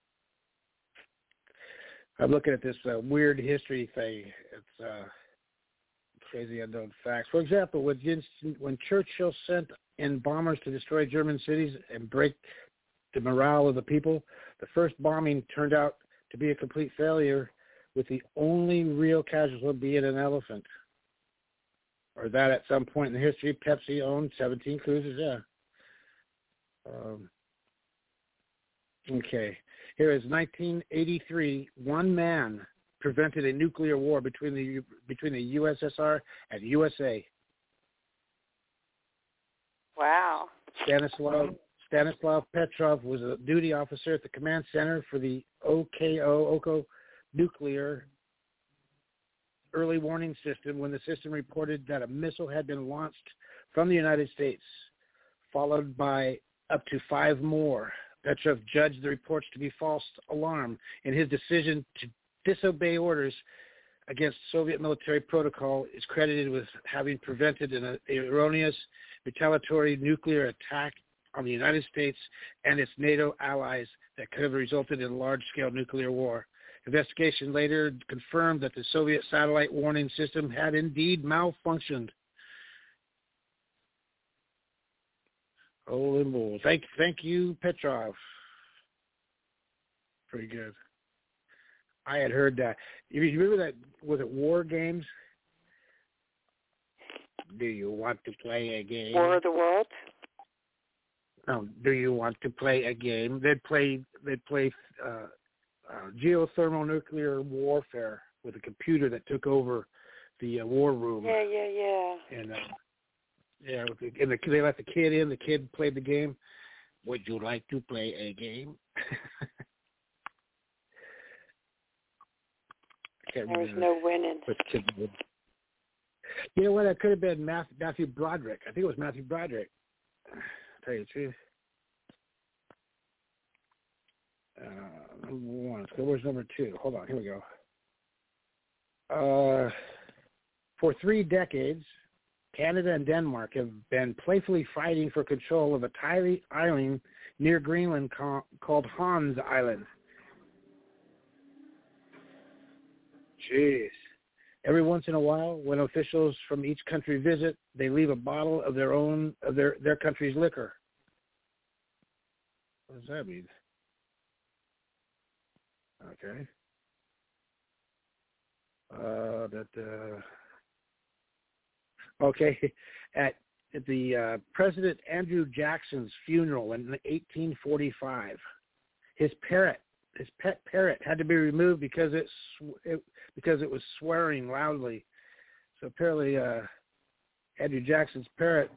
I'm looking at this uh, weird history thing. It's uh, crazy unknown facts. For example, when, when Churchill sent in bombers to destroy German cities and break the morale of the people, the first bombing turned out to be a complete failure, with the only real casualty being an elephant. Or that at some point in the history, Pepsi owned seventeen cruisers, yeah. Um, okay. Here is nineteen eighty-three. One man prevented a nuclear war between the between the U S S R and U S A. Wow. Stanislav Stanislav Petrov was a duty officer at the command center for the O K O, Oko nuclear early warning system when the system reported that a missile had been launched from the United States, followed by up to five more. Petrov judged the reports to be false alarm, and his decision to disobey orders against Soviet military protocol is credited with having prevented an erroneous retaliatory nuclear attack on the United States and its NATO allies that could have resulted in a large-scale nuclear war. Investigation later confirmed that the Soviet satellite warning system had indeed malfunctioned. Holy moly. Thank, thank you, Petrov. Pretty good. I had heard that. You remember that, was it War Games? Do you want to play a game? War of the Worlds? No, do you want to play a game? They'd play, they'd play uh, uh, geothermal nuclear warfare with a computer that took over the uh, war room. Yeah, yeah, yeah. And, uh, yeah, and the, they let the kid in. The kid played the game. Would you like to play a game? I can't There was remember no winning. what kid would. You know what? That could have been Matthew, Matthew Broderick. I think it was Matthew Broderick. I'll tell you the truth. Uh, number one. So where's number two? Hold on. Here we go. Uh, for three decades, Canada and Denmark have been playfully fighting for control of a tiny island near Greenland ca- called Hans Island. Jeez. Every once in a while, when officials from each country visit, they leave a bottle of their own of their, their country's liquor. What does that mean? Okay. Uh, that. Uh, okay, at, at the uh, President Andrew Jackson's funeral in eighteen forty-five, his parrot, his pet parrot, had to be removed because it, sw- it because it was swearing loudly. So apparently, uh, Andrew Jackson's parrot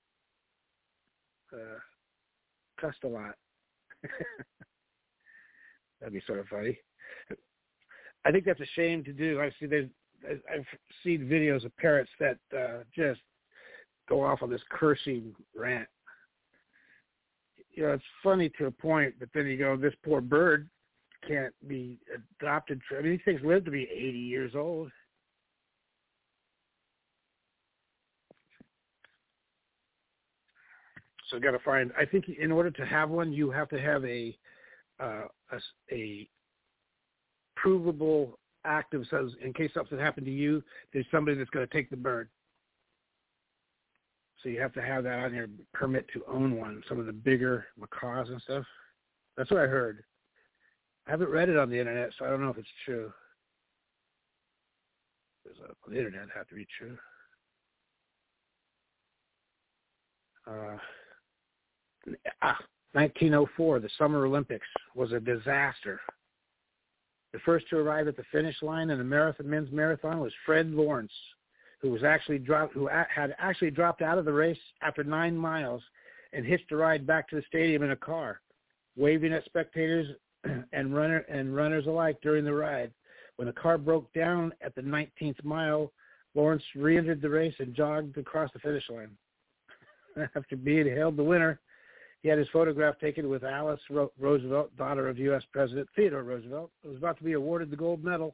uh, cussed a lot. That'd be sort of funny. I think that's a shame to do. I see there's, I've seen videos of parrots that uh, just go off on this cursing rant. You know, it's funny to a point, but then you go, this poor bird can't be adopted. I mean, these things live to be eighty years old. So got to find, I think in order to have one, you have to have a, uh, a, a provable act of, so in case something happened to you, there's somebody that's going to take the bird. So you have to have that on your permit to own one, some of the bigger macaws and stuff. That's what I heard. I haven't read it on the internet, so I don't know if it's true. There's a, on the internet, it have to be true. Uh, ah, nineteen oh four, the Summer Olympics was a disaster. The first to arrive at the finish line in the marathon, men's marathon was Fred Lawrence, who was actually dropped, who a, had actually dropped out of the race after nine miles and hitched a ride back to the stadium in a car, waving at spectators and runner and runners alike during the ride. When the car broke down at the nineteenth mile, Lawrence re-entered the race and jogged across the finish line. After being hailed the winner, he had his photograph taken with Alice Ro- Roosevelt, daughter of U S President Theodore Roosevelt, who was about to be awarded the gold medal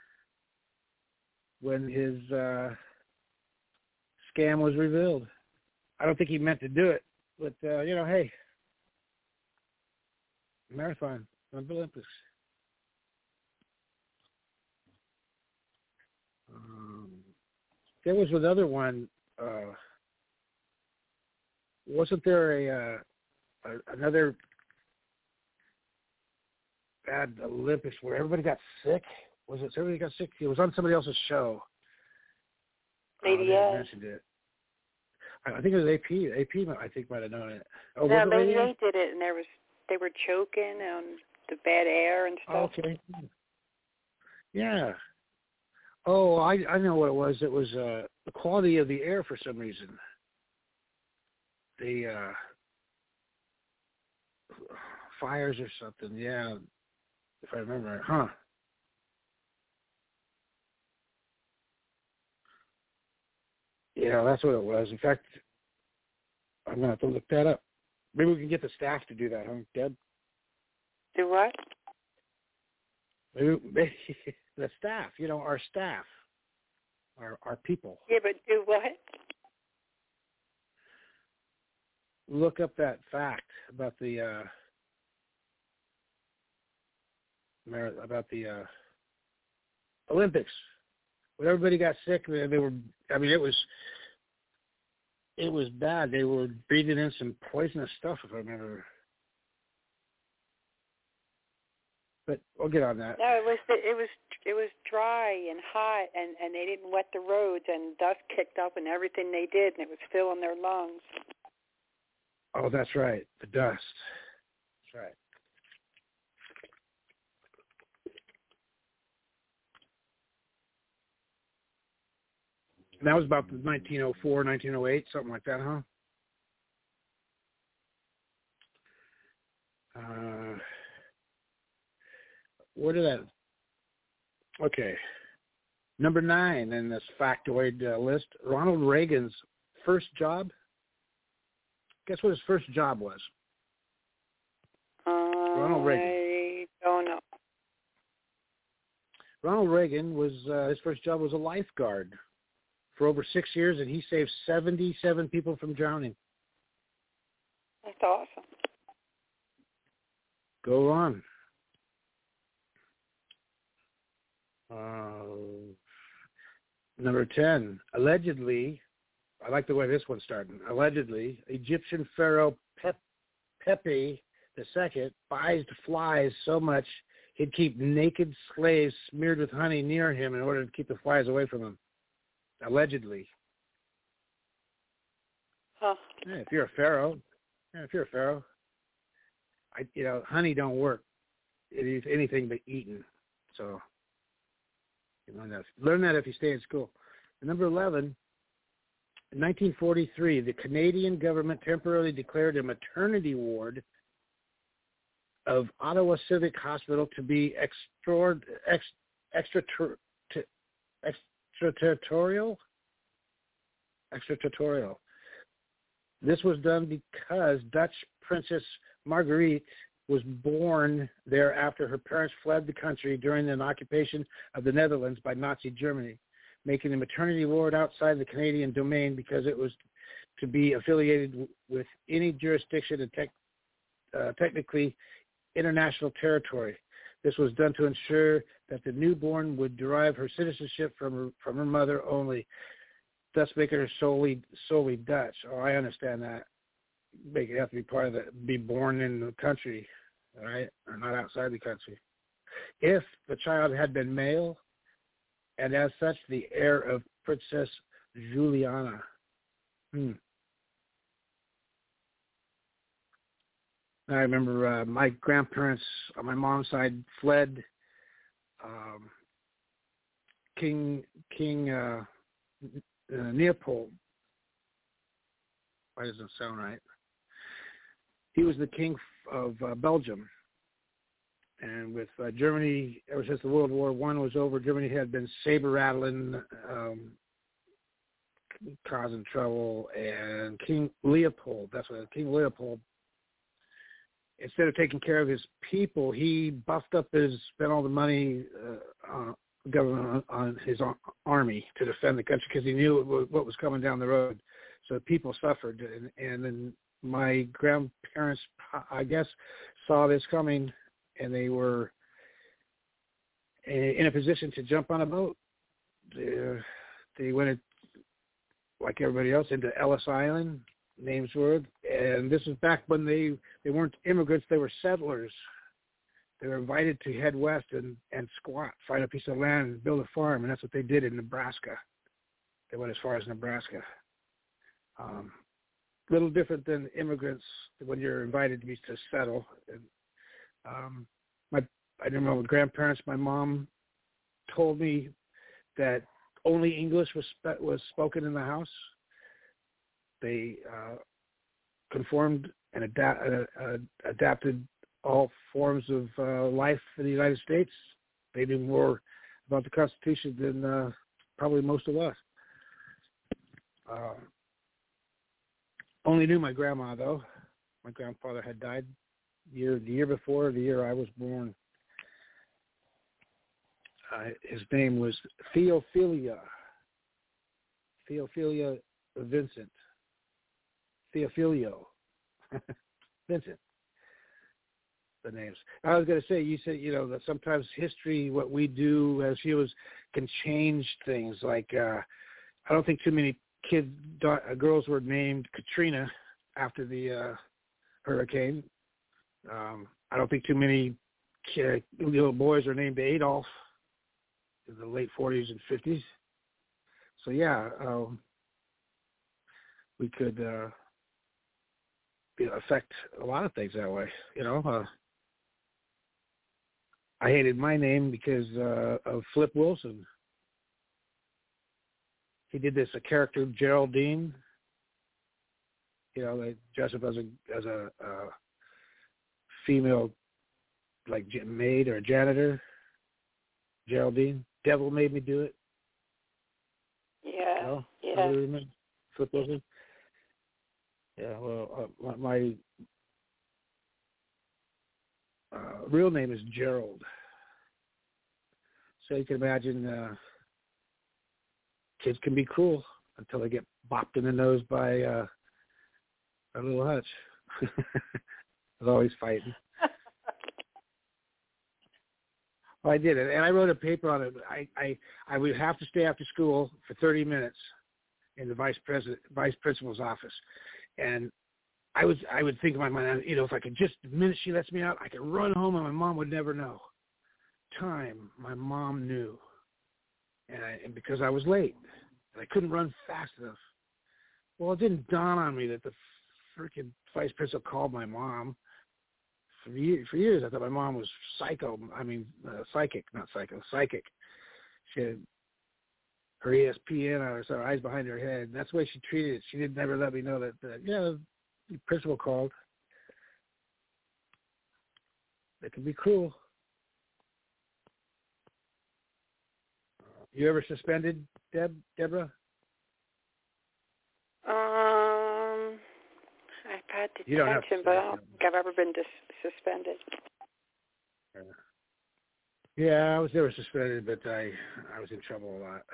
when his uh, scam was revealed. I don't think he meant to do it, but, uh, you know, hey, marathon, Olympics. Um, there was another one. Uh, wasn't there a, uh, a another bad Olympics where everybody got sick? Was it everybody got sick? It was on somebody else's show. Maybe, oh, yeah. They mentioned it. I, I think it was A P. A P, I think, might have known it. Oh, no, was it maybe radio? they did it, and there was they were choking on the bad air and stuff. Oh, okay. Yeah. Oh, I I know what it was. It was uh, the quality of the air for some reason. The uh, fires or something. Yeah, if I remember right. Huh. Yeah, that's what it was. In fact, I'm going to have to look that up. Maybe we can get the staff to do that, huh, Deb? Do what? Maybe, maybe the staff, you know, our staff, our our people. Yeah, but do what? Look up that fact about the uh, about the uh, Olympics. When everybody got sick, they, they were. I mean, it was it was bad. They were breathing in some poisonous stuff, if I remember. But we'll get on that. No, it was it was it was dry and hot, and and they didn't wet the roads, and dust kicked up, and everything they did, and it was filling their lungs. Oh, that's right, the dust. That's right. And that was about nineteen oh four, nineteen oh eight, something like that, huh? Uh, where did that? Okay. Number nine in this factoid uh, list, Ronald Reagan's first job. Guess what his first job was? Uh, Ronald Reagan. I don't know. Ronald Reagan was, uh, his first job was a lifeguard for over six years, and he saved seventy-seven people from drowning. That's awesome. Go on. Uh, number ten, allegedly, I like the way this one's starting. Allegedly, Egyptian pharaoh Pep, Pepe the Second bised flies so much he'd keep naked slaves smeared with honey near him in order to keep the flies away from him, allegedly. Huh. Yeah, if you're a pharaoh, yeah, if you're a pharaoh, I, you know, honey don't work. It is anything but eaten. So you learn that. Learn that if you stay in school. And number eleven, in nineteen forty-three, the Canadian government temporarily declared a maternity ward of Ottawa Civic Hospital to be extra, ex, extra, to, extraterritorial. Extraterritorial. This was done because Dutch Princess Marguerite was born there after her parents fled the country during an occupation of the Netherlands by Nazi Germany, making the maternity ward outside the Canadian domain because it was to be affiliated w- with any jurisdiction and tech, uh, technically international territory. This was done to ensure that the newborn would derive her citizenship from her, from her mother only, thus making her solely solely Dutch. Oh, I understand that. Make it have to be part of the, be born in the country, all right, or not outside the country. If the child had been male, and as such, the heir of Princess Juliana. Hmm. I remember uh, my grandparents on my mom's side fled um, King King uh, uh, Leopold. Why doesn't it sound right? He was the king of uh, Belgium. And with uh, Germany, ever since the World War One was over, Germany had been saber-rattling, um, causing trouble. And King Leopold, that's what King Leopold, instead of taking care of his people, he buffed up his, spent all the money, uh, uh, government on, on his army to defend the country because he knew what was coming down the road. So the people suffered. And, and then my grandparents, I guess, saw this coming, and they were in a position to jump on a boat. They, they went, like everybody else, into Ellis Island, names word, and this was back when they, they weren't immigrants, they were settlers. They were invited to head west and, and squat, find a piece of land and build a farm, and that's what they did in Nebraska. They went as far as Nebraska. Um, little different than immigrants when you're invited to be to settle. And, um, my I remember my grandparents, my mom told me that only English was sp- was spoken in the house. They uh, conformed and adapt, uh, uh, adapted all forms of uh, life in the United States. They knew more about the Constitution than uh, probably most of us. Uh, only knew my grandma, though. My grandfather had died year the year before the year I was born. Uh, his name was Theophilia. Theophilia Vincent. Theophilio. Vincent. The names. I was going to say, you said, you know, that sometimes history, what we do as heroes, can change things. Like, uh, I don't think too many kids, uh, girls were named Katrina after the uh, hurricane. Um, I don't think too many kid, little boys are named Adolf in the late forties and fifties. So, yeah, um, we could uh, you know, affect a lot of things that way, you know. Uh, I hated my name because uh, of Flip Wilson. He did this, a character, Geraldine, you know, they dress up as a, as a uh, female, like maid or janitor, Geraldine. Devil made me do it. Yeah, No? yeah. Flip Wilson? Yeah, well, uh, my uh, real name is Gerald. So you can imagine uh, kids can be cruel until they get bopped in the nose by uh, a little Hutch. I was always fighting. Well, I did it, and I wrote a paper on it. I, I, I would have to stay after school for thirty minutes in the vice president, vice principal's office, and I was, I would think in my mind, you know, if I could just, the minute she lets me out, I could run home and my mom would never know. time, my mom knew, and, I, and because I was late, and I couldn't run fast enough. Well, it didn't dawn on me that the freaking vice principal called my mom. For years, for years, I thought my mom was psycho. I mean, uh, psychic, not psycho, psychic. She had her E S P N on her, so her eyes behind her head. And that's the way she treated it. She didn't never let me know that, that yeah, the principal called. It can be cruel. You ever suspended, Deb, Deborah? Um, I've had detention, but I don't think I've ever been dis- suspended. Yeah, I was never suspended, but I I was in trouble a lot.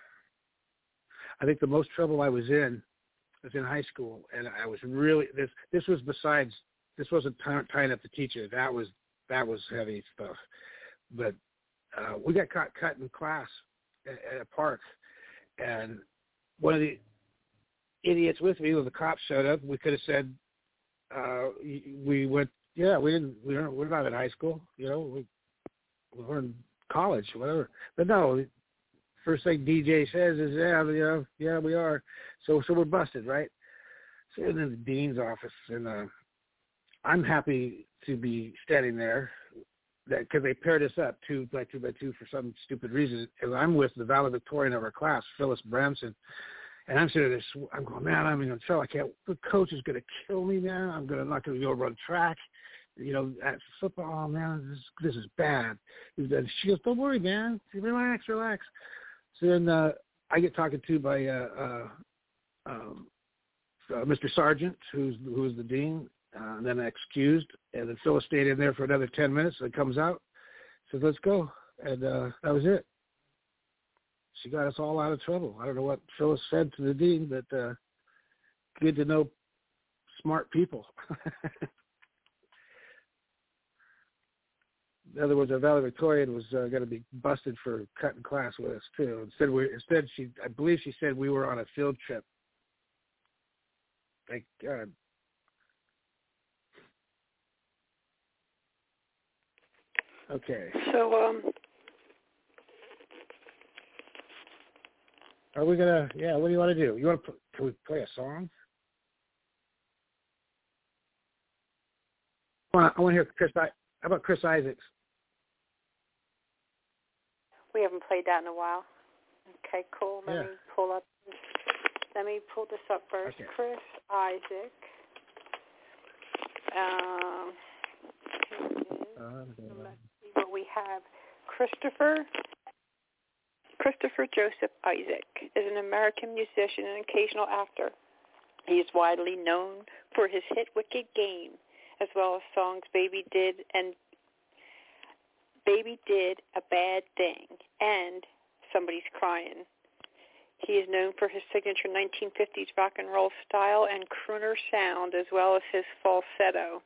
I think the most trouble I was in was in high school, and I was really this. This was besides. This wasn't t- tying up the teacher. That was that was heavy stuff. But uh, we got caught cutting class at, at a park, and one of the idiots with me, when the cops showed up, we could have said uh, we went. Yeah, we didn't. We we're, we're not in high school. You know, we, we're in college, whatever. But no, first thing D J says is, yeah, you know, yeah, we are. So, so we're busted, right? So in the dean's office, and uh, I'm happy to be standing there because they paired us up two by two by two for some stupid reason. And I'm with the valedictorian of our class, Phyllis Bramson. And I'm sitting there, I'm going, man, I'm in trouble. I can't, the coach is going to kill me, man. I'm going to not going to go run track. You know, at football, oh, man, this, this is bad. And she goes, don't worry, man. Relax, relax. So then uh, I get talking to by uh, uh, um, uh, Mister Sargent, who's who's the dean, uh, and then excused. And then Phyllis stayed in there for another ten minutes. And comes out, says, let's go. And uh, that was it. She got us all out of trouble. I don't know what Phyllis said to the dean, but uh, good to know smart people. In other words, our valedictorian was uh, going to be busted for cutting class with us too. Instead, we instead she, I believe she said we were on a field trip. Thank God. Okay. So, um, are we gonna? Yeah. What do you want to do? You want to? Can we play a song? I want to hear Chris. How about Chris Isaacs? We haven't played that in a while. Okay, cool. Let yeah. me pull up. Let me pull this up first. Okay. Chris Isaac. Um, uh, let's see what we have. Christopher. Christopher Joseph Isaac is an American musician and occasional actor. He is widely known for his hit "Wicked Game," as well as songs "Baby Did" and Baby Did a Bad Thing and Somebody's Crying. He is known for his signature nineteen fifties rock and roll style and crooner sound, as well as his falsetto.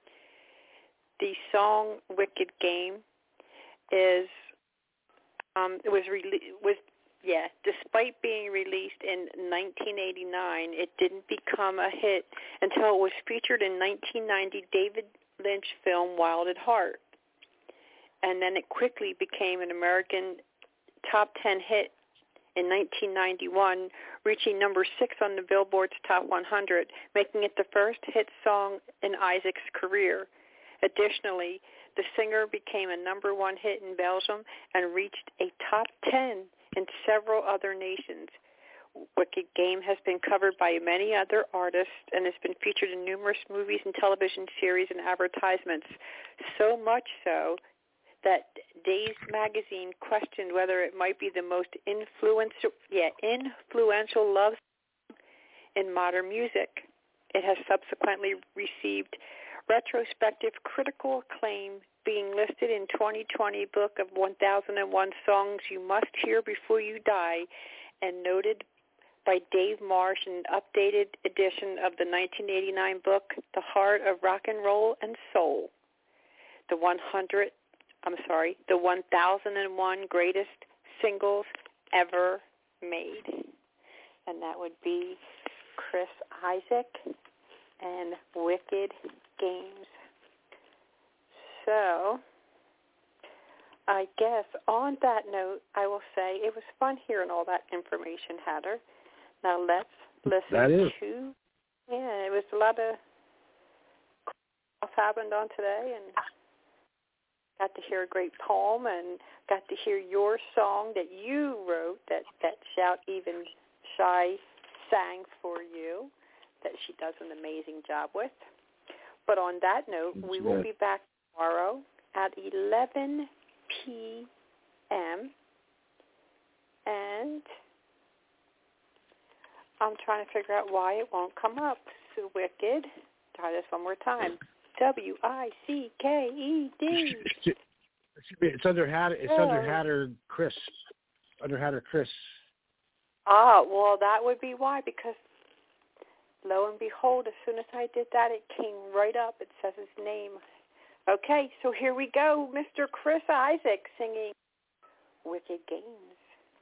The song "Wicked Game" is um, it was re- was yeah. Despite being released in nineteen eighty-nine, it didn't become a hit until it was featured in nineteen ninety David Lynch film Wild at Heart. And then it quickly became an American top ten hit in nineteen ninety-one, reaching number six on the Billboard's Top one hundred, making it the first hit song in Isaac's career. Additionally, the singer became a number one hit in Belgium and reached a top ten in several other nations. Wicked Game has been covered by many other artists and has been featured in numerous movies and television series and advertisements, so much so that Days magazine questioned whether it might be the most influential, yeah, influential love song in modern music. It has subsequently received retrospective critical acclaim, being listed in twenty twenty book of one thousand one Songs You Must Hear Before You Die, and noted by Dave Marsh in an updated edition of the nineteen eighty-nine book, The Heart of Rock and Roll and Soul. The one hundred I'm sorry, the one thousand one greatest singles ever made. And that would be Chris Isaac and Wicked Games. So, I guess on that note, I will say it was fun hearing all that information, Hatter. Now let's listen That is. to, yeah, it was a lot of stuff happened on today, and got to hear a great poem and got to hear your song that you wrote that, that Shout Even Shy sang for you, that she does an amazing job with. But on that note, That's we will good. be back tomorrow at eleven p.m. And I'm trying to figure out why it won't come up. So wicked. Try this one more time. W I C K E D. It's under Hatter. It's Oh. under Hatter Chris. Under Hatter Chris. Ah, well, that would be why, because lo and behold, as soon as I did that, it came right up. It says his name. Okay, so here we go. Mister Chris Isaac singing Wicked Games.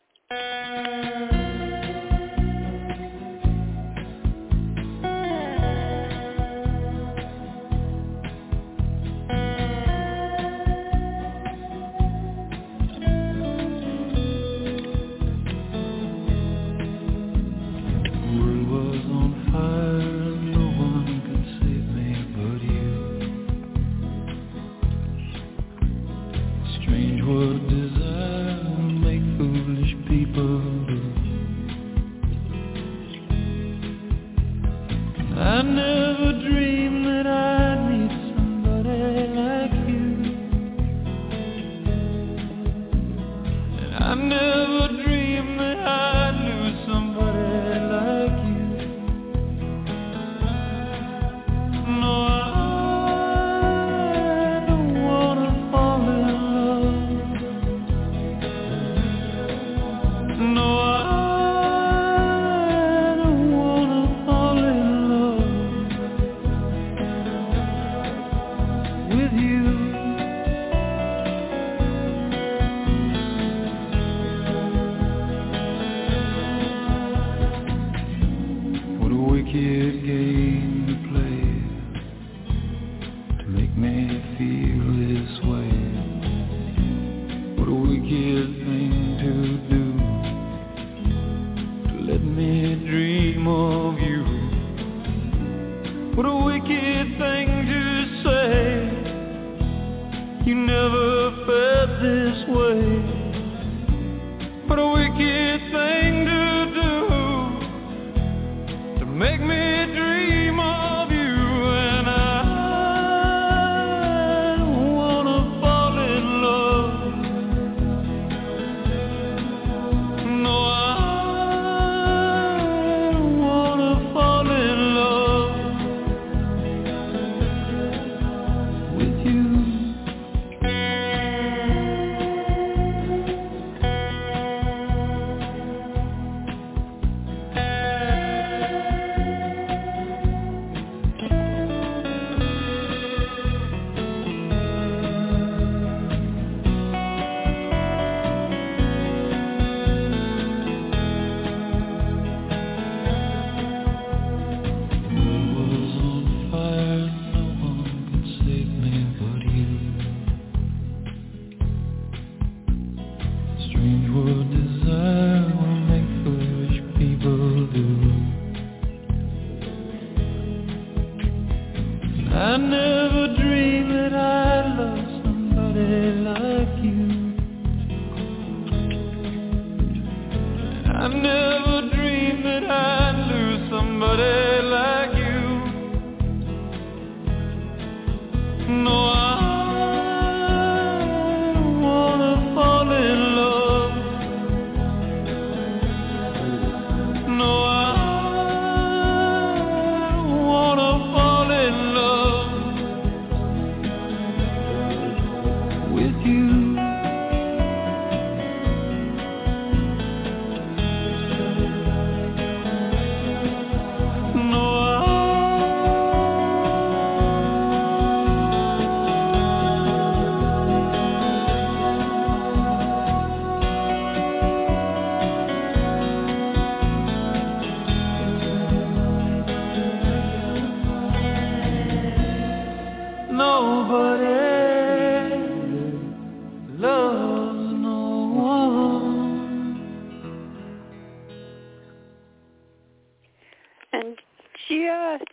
I never dreamed that I'd meet somebody like you, and I never dreamed that I'd lose somebody like you. No, I don't wanna fall in love. No, I fall in love.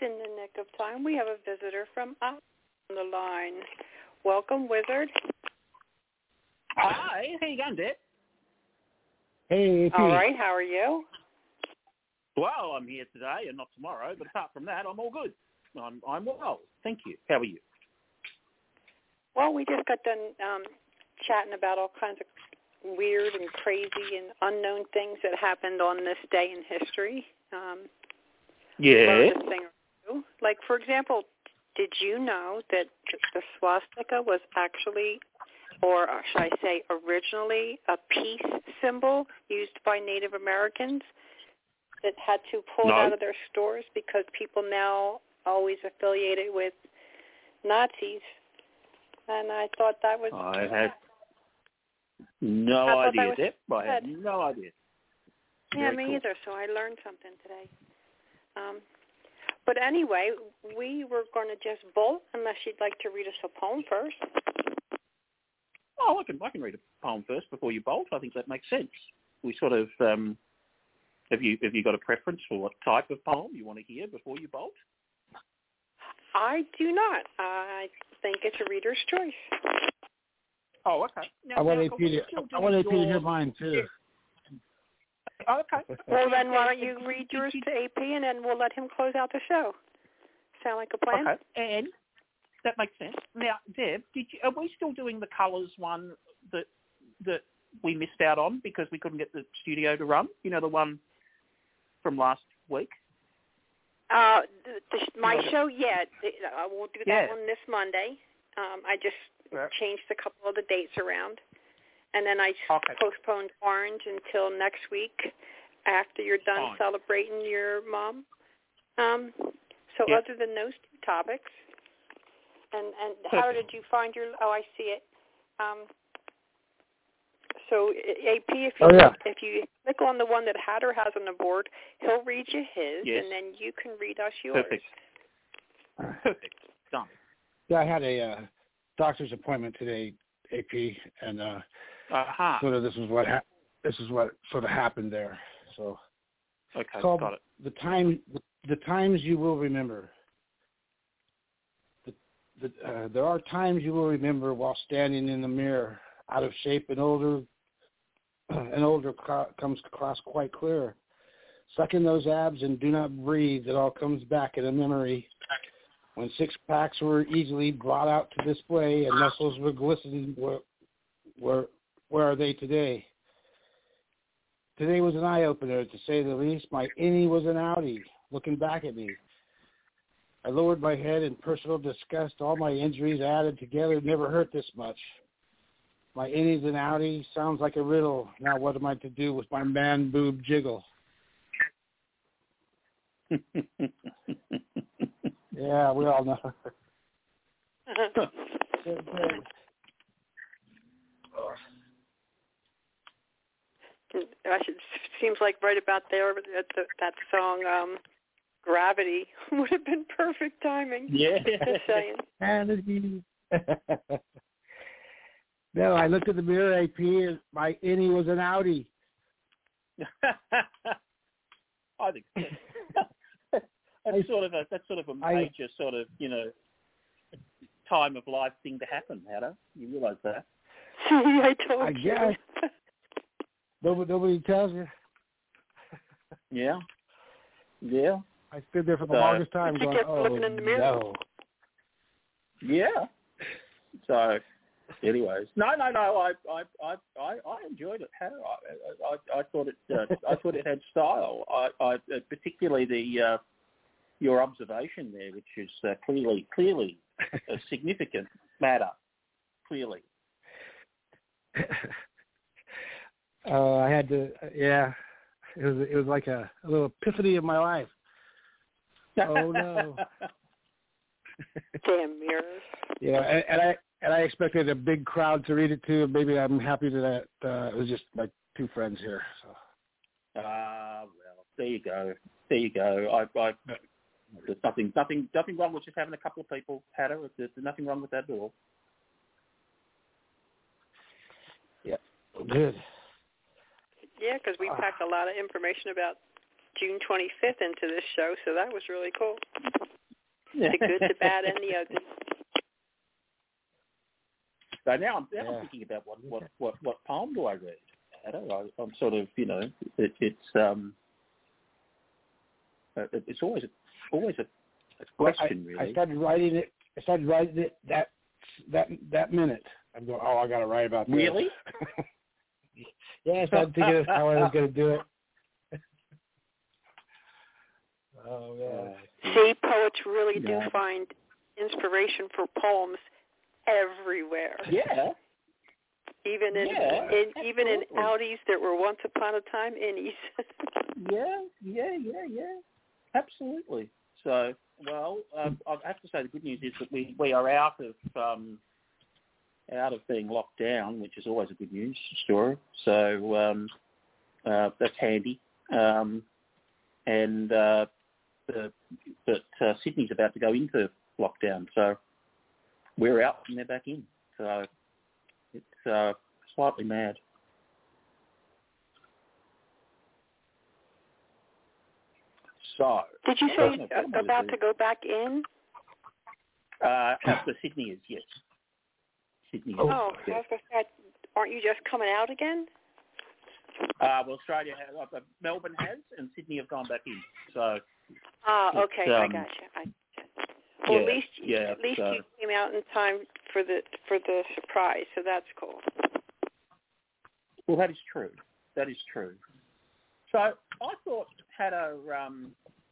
in the nick of time. We have a visitor from out on the line. Welcome, Wizard. Hi, how you going, Deb? Hey, A P. All right, how are you? Well, I'm here today and not tomorrow, but apart from that, I'm all good. I'm, I'm well, thank you. How are you? Well, we just got done um, chatting about all kinds of weird and crazy and unknown things that happened on this day in history. Um, Yeah. learned a thing or two. Like, for example, did you know that the swastika was actually, or should I say originally, a peace symbol used by Native Americans that had to pull No. it out of their stores because people now always affiliate it with Nazis? And I thought that was... I had no I thought that idea, was Deb. I had good. no idea. Yeah, Very me cool. either, so I learned something today. Um, but anyway, we were going to just bolt unless you'd like to read us a poem first. Oh, I can I can read a poem first before you bolt. I think that makes sense. We sort of um, have you have you got a preference for what type of poem you want to hear before you bolt? I do not. I think it's a reader's choice. Oh, okay. Now, I want now, A P to, still I want doing A P to hear your- mine, too. Oh, okay. Well, then why don't you read yours to A P, and then we'll let him close out the show. Sound like a plan? Okay, and that makes sense. Now, Deb, did you, are we still doing the colours one that that we missed out on because we couldn't get the studio to run? You know, the one from last week? Uh, the, the, my show, yeah, I will do that Yeah. one this Monday. Um, I just Yeah. changed a couple of the dates around. And then I Okay. postponed Orange until next week after you're done Fine. celebrating your mom. Um, so Yeah. other than those two topics, and, and how Perfect. did you find your, oh, I see it. Um, so A P, if you, Oh, yeah. if you click on the one that Hatter has on the board, he'll read you his, Yes. and then you can read us yours. Perfect. Perfect. Done. Yeah, I had a uh, doctor's appointment today, A P, and uh, Aha. sort of this is what ha- this is what sort of happened there. So Okay, it's called got it. the time the times you will remember. The, the, uh, there are times you will remember while standing in the mirror, out of shape and older. An older co- comes across quite clear. Suck in those abs and do not breathe. It all comes back in a memory. When six packs were easily brought out to display and muscles were glistening, where, where, where are they today? Today was an eye-opener, to say the least. My innie was an outie, looking back at me. I lowered my head in personal disgust. All my injuries added together never hurt this much. My innie's an outie sounds like a riddle. Now what am I to do with my man boob jiggle? Yeah, we all know. I should, seems like right about there, at the, that song, um, Gravity, would have been perfect timing. Yeah. Just saying. No, I looked at the mirror, A P, and my innie was an outie. I think so. That's sort of a that's sort of a I- major sort of, you know, time of life thing to happen, Hatter. You realise that? I told I you. guess. Nobody, nobody tells you. Yeah. Yeah. I stood there for the So- longest time But you going, kept oh, looking in the mirror. no. Yeah. So, anyways, no, no, no. I, I, I, I, I enjoyed it. Hatter. I, I, I thought it. Uh, I thought it had style. I, I particularly the uh, your observation there, which is uh, clearly, clearly a significant matter. Clearly. Uh, I had to, yeah. It was it was like a, a little epiphany of my life. Oh no. Damn mirrors. Yeah, and, and I and I expected a big crowd to read it too. Maybe I'm happy that uh, it was just my two friends here. So. Ah, well, there you go. There you go. I, I, there's nothing, nothing, nothing wrong with just having a couple of people, Hatter. There's, there's nothing wrong with that at all. Yeah, good. Yeah, because we packed a lot of information about June twenty-fifth into this show, so that was really cool. The good, the bad, and the ugly. So now I'm, now Yeah. I'm thinking about what, what, what, what poem do I read? I don't know. I'm sort of, you know, it, it's um, it, it's always a, always a, a question, well, I, really. I started writing it. I started writing it that that that minute. I'm going, oh, I got to write about this. Really? Yeah, I started thinking of how I was going to do it. Oh, man. See, poets really Yeah. do find inspiration for poems everywhere. Yeah. Even in, Yeah, in even in absolutely. outies that were once upon a time innies. Yeah, yeah, yeah, yeah. Absolutely. So, well, um, I have to say the good news is that we, we are out of um, out of being locked down, which is always a good news story. So um, uh, that's handy. Um, and uh, the, but uh, Sydney's about to go into lockdown, so we're out and they're back in. So it's uh, slightly mad. So, Did you I say don't know, what am I about do? to go back in? Uh, the Sydney is, yes. Sydney is, Oh, I yes. was going to say, aren't you just coming out again? Uh, well, Australia has, uh, Melbourne has, and Sydney have gone back in. So, Ah, It's, okay, I um, got you. I, well, at yeah, least yeah, at least so- you came out in time for the for the surprise, so that's cool. well, that is true. That is true. So, I thought had a, um,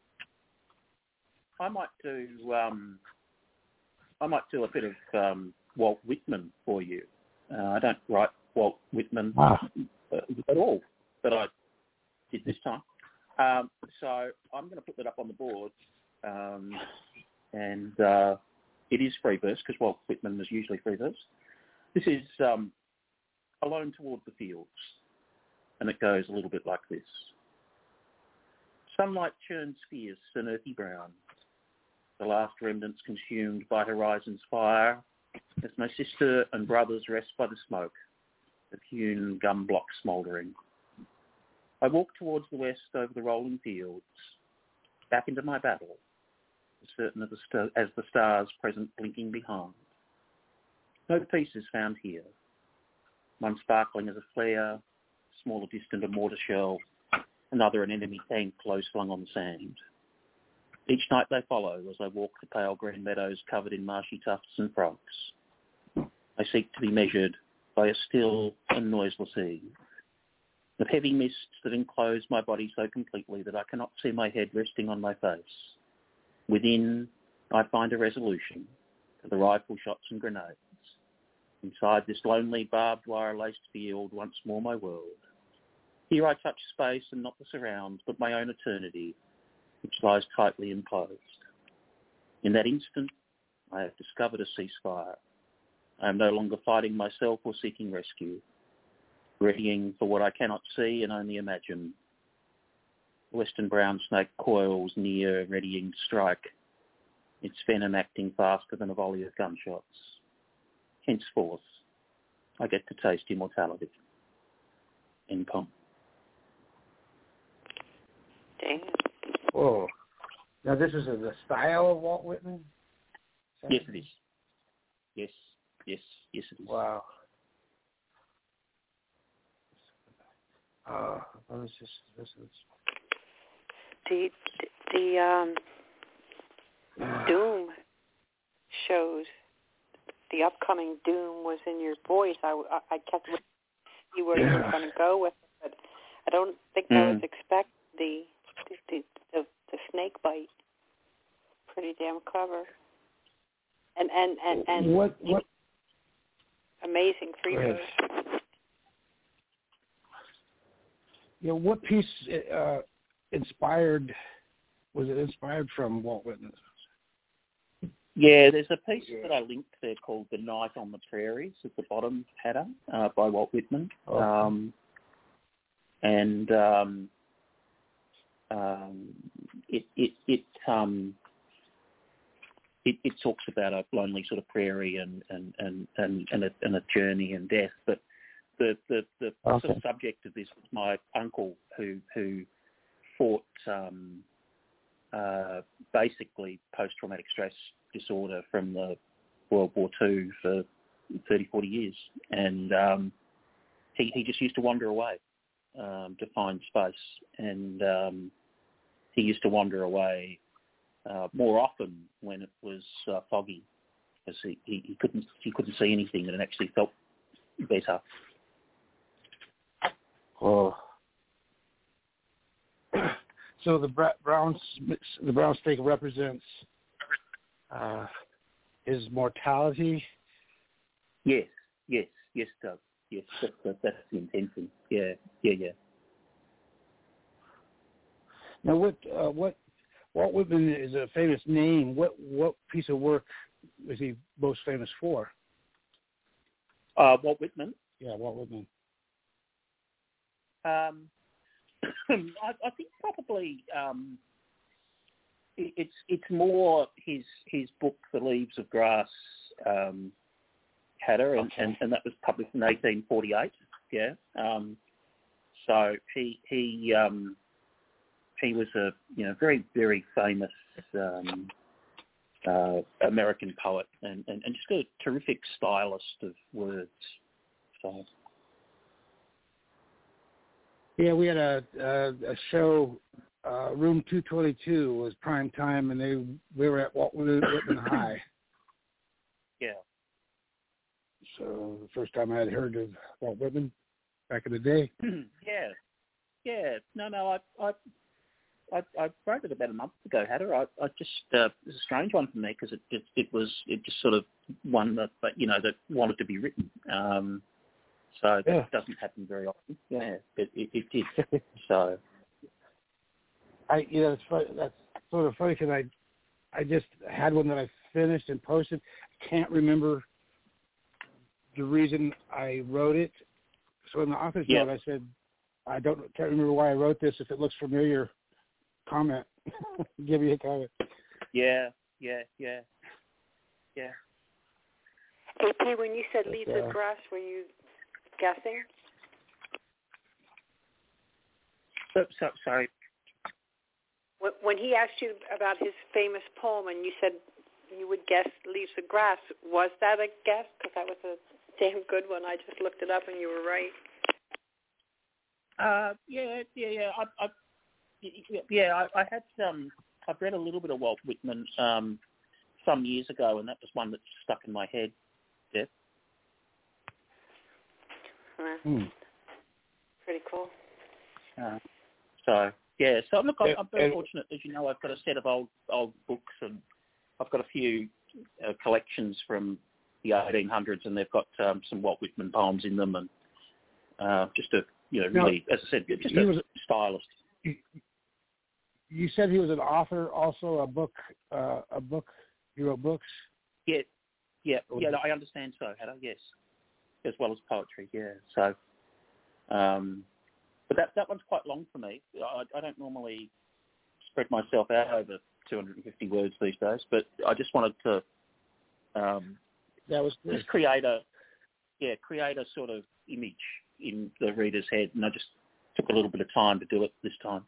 I might do, um, I might do a bit of um, Walt Whitman for you. Uh, I don't write Walt Whitman Ah. uh, at all, but I did this time. Um, so I'm going to put that up on the board, um, and uh, it is free verse because Walt Whitman is usually free verse. This is um, Alone Toward the Fields, and it goes a little bit like this. Sunlight churns fierce and earthy brown, the last remnants consumed by horizon's fire, as my sister and brothers rest by the smoke, the hewn gum block smouldering. I walk towards the west over the rolling fields, back into my battle, as certain of the st- as the stars present blinking behind. No peace is found here, one sparkling as a flare, smaller distant a mortar shell, another an enemy tank close slung on the sand. Each night they follow as I walk the pale green meadows covered in marshy tufts and frogs. I seek to be measured by a still and noiseless eve, of heavy mists that enclose my body so completely that I cannot see my head resting on my face. Within, I find a resolution to the rifle shots and grenades. Inside this lonely barbed wire-laced field, once more my world. Here I touch space and not the surrounds, but my own eternity, which lies tightly enclosed. In that instant, I have discovered a ceasefire. I am no longer fighting myself or seeking rescue, readying for what I cannot see and only imagine. The western brown snake coils near, readying to strike, its venom acting faster than a volley of gunshots. Henceforth, I get to taste immortality. End poem. Dang. Whoa. Now, this is in the style of Walt Whitman? Yes, it is. Yes, yes, yes, it is. Wow. Uh, this is, this is... The the um, Doom shows, the upcoming Doom was in your voice. I, I, I kept waiting to see where you were going to go with it, but I don't think Mm. I was expecting the the, the the snake bite. Pretty damn clever. And and and, and what, what, amazing free Go ahead. verse. you know, what piece uh, inspired, was it inspired from Walt Whitman? Yeah, there's a piece that I linked there called The Night on the Prairies at the bottom header uh, by Walt Whitman. Oh. Um, and um, um, it, it, it, um, it, it talks about a lonely sort of prairie and, and, and, and, and, a, and a journey and death. But the, the, the Okay. sort of subject of this was my uncle who, who fought um, uh, basically post-traumatic stress disorder from the World War Two for thirty, forty years. And um, he, he just used to wander away um, to find space. And um, he used to wander away uh, more often when it was uh, foggy, because he, he, he couldn't he couldn't see anything, and it actually felt better. Oh. So the brown the brown snake represents uh, his mortality. Yes, yes, yes, Doug. Yes, that's, that's, that's the intention. Yeah, yeah, yeah. Now, what uh, what Walt Whitman is a famous name. What what piece of work is he most famous for? Uh, Walt Whitman. Yeah, Walt Whitman. Um, I, I think probably um, it, it's it's more his his book, The Leaves of Grass, um, Hatter, and, Okay. and, and that was published in eighteen forty-eight. Yeah. Um, so he he um, he was a you know very very famous um, uh, American poet and, and, and just a terrific stylist of words. So. Yeah, we had a a, a show. Uh, Room two twenty-two was prime time, and they we were at Walt Whitman High. Yeah. So the first time I had heard of Walt Whitman back in the day. yeah, yeah. No, no. I, I, I, I wrote it about a month ago, Hatter. I, I just uh, it was a strange one for me because it, it, it was it just sort of one that, but you know, that wanted to be written. Um, so that Yeah. doesn't happen very often. Yeah, it, it, it did. So. I you know it's funny, that's sort of funny because I I just had one that I finished and posted. I can't remember the reason I wrote it. So in the author's Yeah. note, I said, I don't can't remember why I wrote this. If it looks familiar, comment. Give me a comment. Yeah, yeah, yeah, yeah. A P, when you said But, leaves uh, of grass, were you guessing? So, so, sorry. When- When he asked you about his famous poem and you said you would guess leaves of grass, was that a guess? Because that was a damn good one. I just looked it up and you were right. Uh, yeah, yeah, yeah. I, I, yeah, I, I had um, I've read a little bit of Walt Whitman um, some years ago, and that was one that stuck in my head. Yeah. Huh. Hmm. Pretty cool. Uh, so yeah, so look, I'm, I'm very And- fortunate, as you know. I've got a set of old old books, and I've got a few uh, collections from the eighteen hundreds, and they've got um, some Walt Whitman poems in them, and uh, just a you know Now, really, as I said, just he a was- stylist. You said he was an author, also a book, uh, a book. He wrote books. Yeah, yeah, yeah. I understand so, Hatter. Yes, as well as poetry. Yeah. So, um, but that that one's quite long for me. I, I don't normally spread myself out over two hundred fifty words these days, but I just wanted to um, That was just create a yeah create a sort of image in the reader's head, and I just took a little bit of time to do it this time.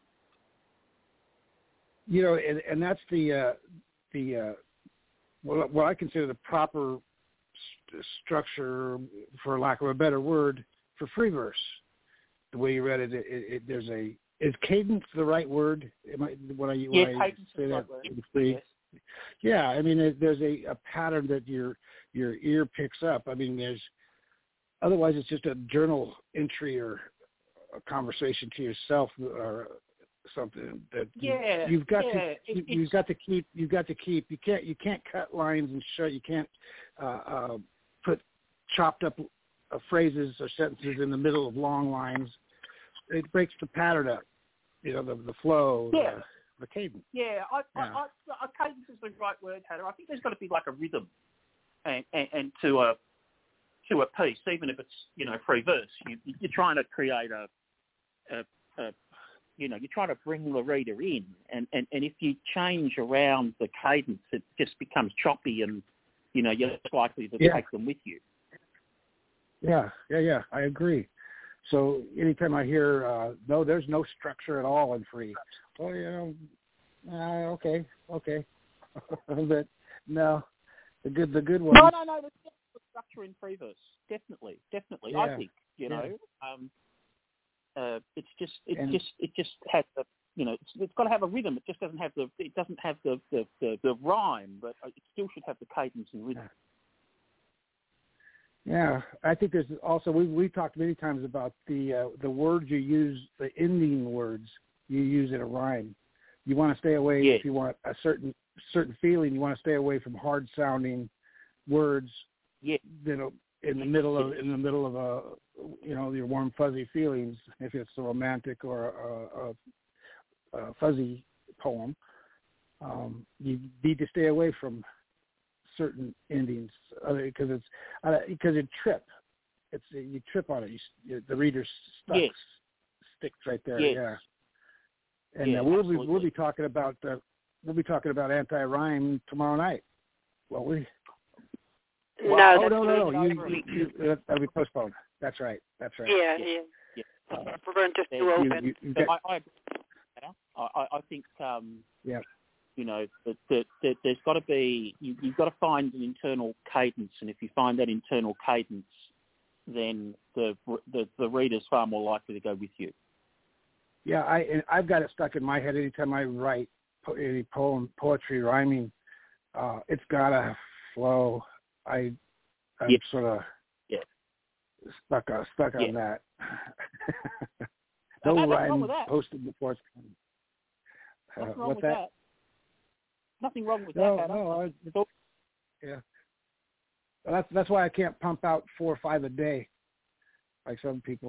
You know, and, and that's the uh, the uh, what, what I consider the proper st- structure, for lack of a better word, for free verse. The way you read it, it, it there's a is cadence the right word? Am I, when I, when Yeah, I cadence say is the that right word. in free? Yes. Yeah, I mean, there- there's a, a pattern that your your ear picks up. I mean, there's otherwise it's just a journal entry or a conversation to yourself or something that Yeah, you've got yeah, to it- you, it's- you've got to keep you've got to keep you can't you can't cut lines and show you can't uh, uh, put chopped up uh, phrases or sentences in the middle of long lines. It breaks the pattern up, you know, the the flow, Yeah. the, the cadence. Yeah, I, Yeah. I, I, I cadence is the right word, Hatter. I think there's got to be like a rhythm, and, and, and to a to a piece, even if it's you know free verse, you, you're trying to create a, a, a you know you're trying to bring the reader in, and, and, and if you change around the cadence, it just becomes choppy, and you know you're less likely to Yeah. take them with you. Yeah, yeah, yeah. I agree. So anytime I hear uh, no, there's no structure at all in free. Well, you know, Uh, okay, okay, but no, the good the good one. No, no, no. There's definitely structure in free-verse. Definitely, definitely. Yeah. I think you know. Yeah. Um, uh, it's just it And- just it just has the you know it's, it's got to have a rhythm. It just doesn't have the it doesn't have the the, the, the rhyme, but it still should have the cadence and rhythm. Yeah, I think there's also we we talked many times about the uh, the words you use, the ending words you use in a rhyme. You want to stay away Yeah. if you want a certain certain feeling. You want to stay away from hard sounding words. Yeah. You know, in the middle of in the middle of a you know your warm fuzzy feelings. If it's a romantic or a, a, a fuzzy poem, um, you need to stay away from certain endings because it's because uh, it trip. It's you trip on it. You, you, the reader stuck Yes. sticks right there. Yes. Yeah. And Yeah, uh, we'll absolutely. be we'll be talking about uh, we'll be talking about anti-rhyme tomorrow night. Well, we. No, Well, oh that's no no no! never- You, you, you, that'll be postponed. That's right. That's right. Yeah, Yeah. yeah. Yeah. Uh, We're going just You- too you, open. you, you So get, I, I, agree with that. I, I I think um, yeah. you know that, that, that there's got to be you, you've got to find an internal cadence, and if you find that internal cadence, then the the, the reader's far more likely to go with you. Yeah, I and I've got it stuck in my head anytime I write po- any poem, poetry, rhyming. Uh, it's gotta flow. I I'm Yeah. sort of Yeah. stuck on stuck Yeah. on that. No, no nothing rhyme wrong with that. posted before it's uh, Nothing wrong what's with that? that? Nothing wrong with No, that. Adam. no, I, It's all- yeah. Well, that's that's why I can't pump out four or five a day, like some people.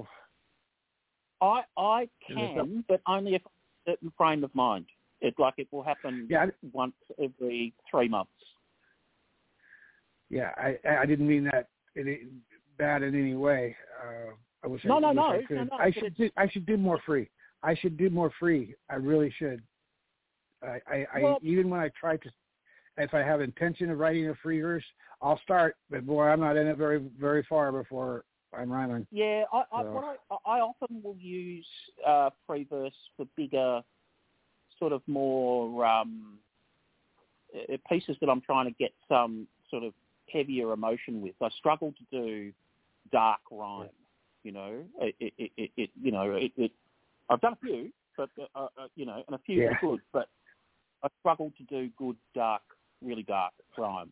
I I Is there can, but only if I'm in a certain frame of mind. It's like it will happen Yeah, I, once every three months. yeah. I I didn't mean that in, bad in any way. Uh, I wish No, I, no, wish no, I could. no, no, I but should it's- do I should do more free. I should do more free. I really should. I, I, Well- I even when I try to, if I have intention of writing a free verse, I'll start. But boy, I'm not in it very very far before I'm rhyming. Yeah, I I, So- what I I often will use uh, free verse for bigger, sort of more um, uh, pieces that I'm trying to get some sort of heavier emotion with. I struggle to do dark rhyme. You know, it, it, it, it, it you know, it, it. I've done a few, but uh, uh, you know, and a few Yeah. are good, but I struggle to do good dark, really dark rhyme.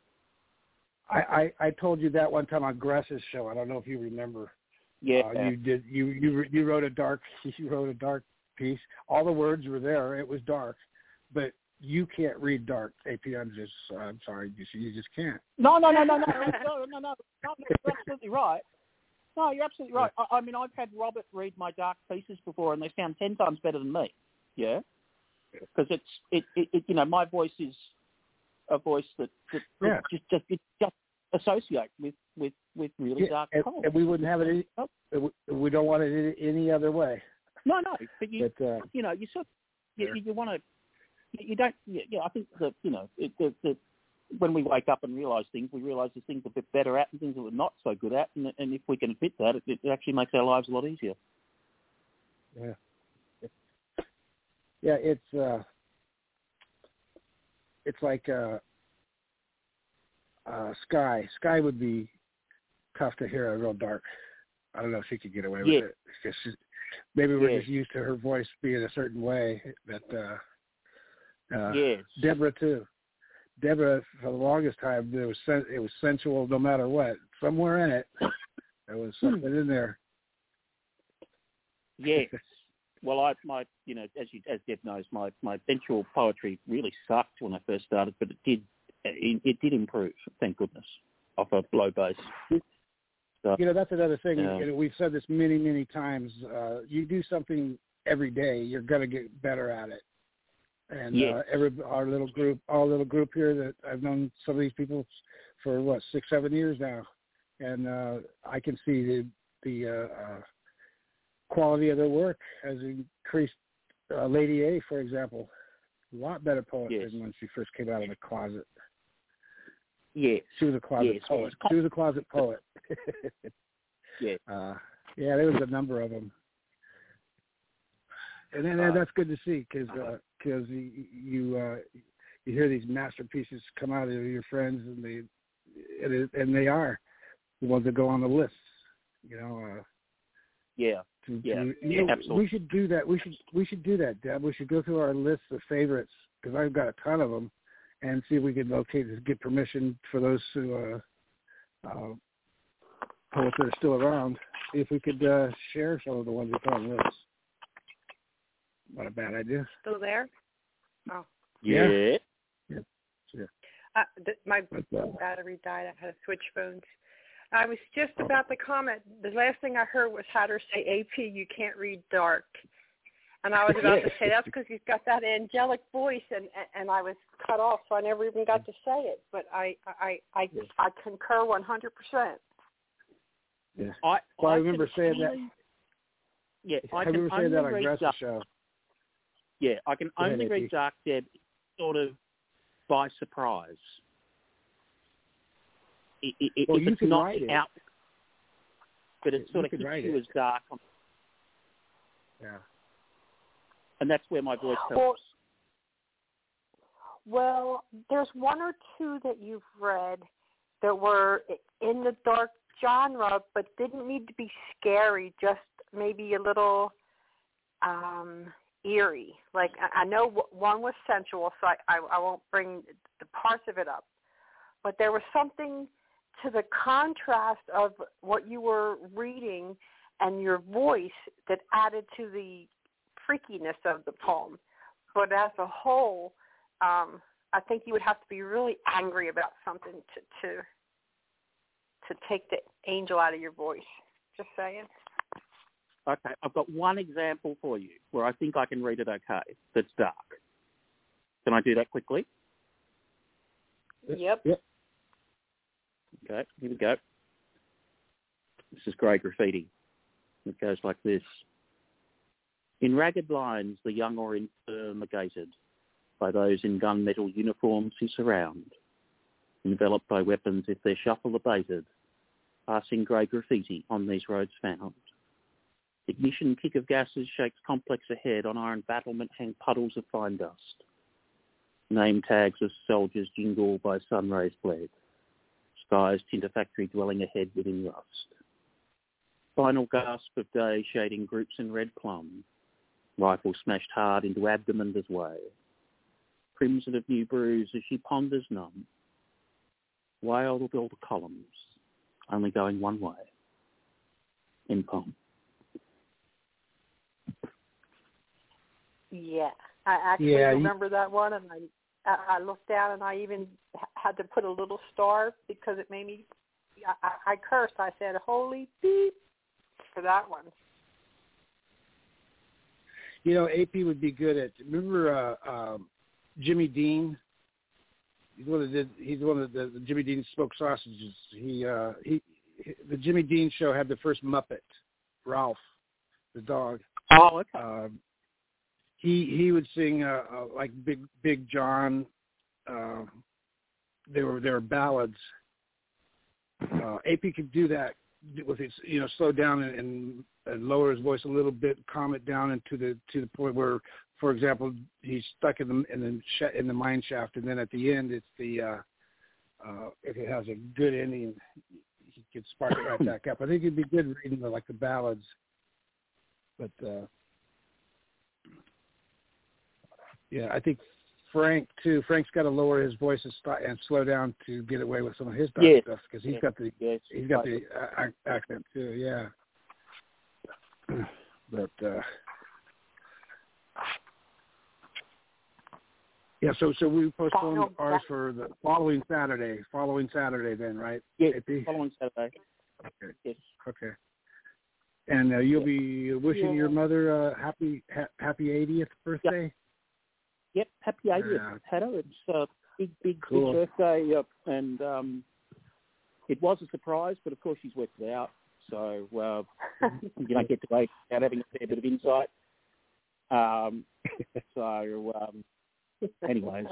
I, I, I told you that one time on Gress's show. I don't know if you remember. Yeah, Uh, you did. You you you wrote a dark. You wrote a dark piece. All the words were there. It was dark, but you can't read dark. A P, I'm just. I'm sorry. You, you just can't. No, no, no, no, no, no, no, no, no. You're absolutely right. No, you're absolutely right. I, I mean, I've had Robert read my dark pieces before, and they sound ten times better than me. Yeah, because it's it, it, it. You know, my voice is a voice that, that Yeah. just just it just associate with with with really Yeah, dark and, poems. and we wouldn't have it. Any, we don't want it any, any other way. No, no, but you But uh, you know you sort of, you, Sure. you want to you don't yeah, yeah I think that you know it, the, the when we wake up and realise things, we realise there's things we're a bit better at and things that we're not so good at, and, and if we can admit that, it, it actually makes our lives a lot easier. yeah, yeah. It's uh, it's like uh, uh, Sky. Sky would be tough to hear a real dark. I don't know if she could get away Yeah. with it. It's just she's- maybe we're Yeah. just used to her voice being a certain way. But uh, uh, Yes. Deborah too. Deborah, for the longest time, it was sen- it was sensual no matter what. Somewhere in it, there was something in there. Yes. Well, I my you know as you as Deb knows, my my sensual poetry really sucked when I first started, but it did it, it did improve. Thank goodness, off a low base. So, You know, that's another thing. Yeah. You know, we've said this many, many times. Uh, you do something every day, you're going to get better at it. And Yes. uh, every our little group, our little group here, that I've known some of these people for what six, seven years now, and uh, I can see the the uh, uh, quality of their work has increased. Uh, Lady A, for example, a lot better poet Yes. than when she first came out of the closet. yes. She was a closet Yes. poet. She was a closet poet. Yeah. Uh, yeah, there was a number of them, and then and that's good to see because because you you, uh, you hear these masterpieces come out of your friends, and they it is, and they are the ones that go on the lists. You know. Uh, yeah. To, yeah. to, yeah. know, absolutely. We should do that. We should we should do that, Deb. We should go through our list of favorites because I've got a ton of them, and see if we can locate get permission for those who. Uh, uh, poets that are still around, see if we could uh, share some of the ones we put on lists. Not a bad idea. Still there? Oh. Yeah. Yeah. yeah. yeah. Uh, th- my but, uh, battery died. I had to switch phones. I was just about to comment. The last thing I heard was Hatter say, A P, you can't read dark. And I was about to say, that's because he's got that angelic voice, and, and I was cut off, so I never even got to say it. But I I, I, yeah. I concur one hundred percent. Yeah. I, well, I, I remember saying only, that. Yeah, I, I can remember only saying that on read Gress's dark. show. Yeah, I can Go only ahead, read Dark Deb sort of by surprise. It, it, well, if you it's can not write it. out, but it You sort of could hits write you it. as dark, Yeah. and that's where my voice helps. Well, well, there's one or two that you've read that were in the dark genre, but didn't need to be scary, just maybe a little um, eerie. Like, I know one was sensual, so I, I, I won't bring the parts of it up. But there was something to the contrast of what you were reading and your voice that added to the freakiness of the poem. But as a whole, um, I think you would have to be really angry about something to, to to take the angel out of your voice. Just saying. Okay, I've got one example for you where I think I can read it okay. That's dark. Can I do that quickly? Yep. Yep. Okay, here we go. This is grey graffiti. It goes like this. In ragged lines, the young or infirm are gated by those in gunmetal uniforms who surround, enveloped by weapons if their shuffle abated, passing grey graffiti on these roads found. Ignition kick of gases shakes complex ahead, on iron battlement hang puddles of fine dust. Name tags of soldiers jingle by sun rays bled. Skies tint a factory dwelling ahead within rust. Final gasp of day shading groups in red plum. Rifle smashed hard into abdomen as way. Crimson of new bruise as she ponders numb. Why all the columns, only going one way? In poem. Yeah, I actually Yeah, you- remember that one, and I I looked down and I even had to put a little star because it made me. I, I cursed. I said, "Holy beep!" for that one. You know, A P would be good at. Remember uh, um, Jimmy Dean? He's the one that did. He's the one that the, the Jimmy Dean smoked sausages. He uh, he. The Jimmy Dean show had the first Muppet, Ralph, the dog. Oh, okay. Uh, he he would sing uh, uh, like Big Big John. Uh, they were they were ballads. Uh, A P could do that with his, you know, slow down and, and, and lower his voice a little bit, calm it down into the to the point where, for example, he's stuck in the in the sh- in the mine shaft, and then at the end, it's the uh, uh, if it has a good ending, he could spark it right back up. I think it'd be good reading the, like the ballads, but uh, yeah, I think Frank too. Frank's got to lower his voice and, st- and slow down to get away with some of his dark Yes. stuff because he's Yes. got the Yes. he's got the uh, accent too. Yeah, but uh, yeah. So so we postponed Final- ours for the following Saturday. Following Saturday, then, right? Yes, A P? following Saturday. Okay. Yes. Okay. And uh, you'll be wishing Yeah. your mother a happy ha- happy eightieth birthday. Yep, happy eightieth, Yeah. Hatter. It's a big, big, Cool. big birthday, uh, and um, it was a surprise, but of course she's worked it out, so uh, you don't get to wait without having a fair bit of insight. Um, so, um, anyways.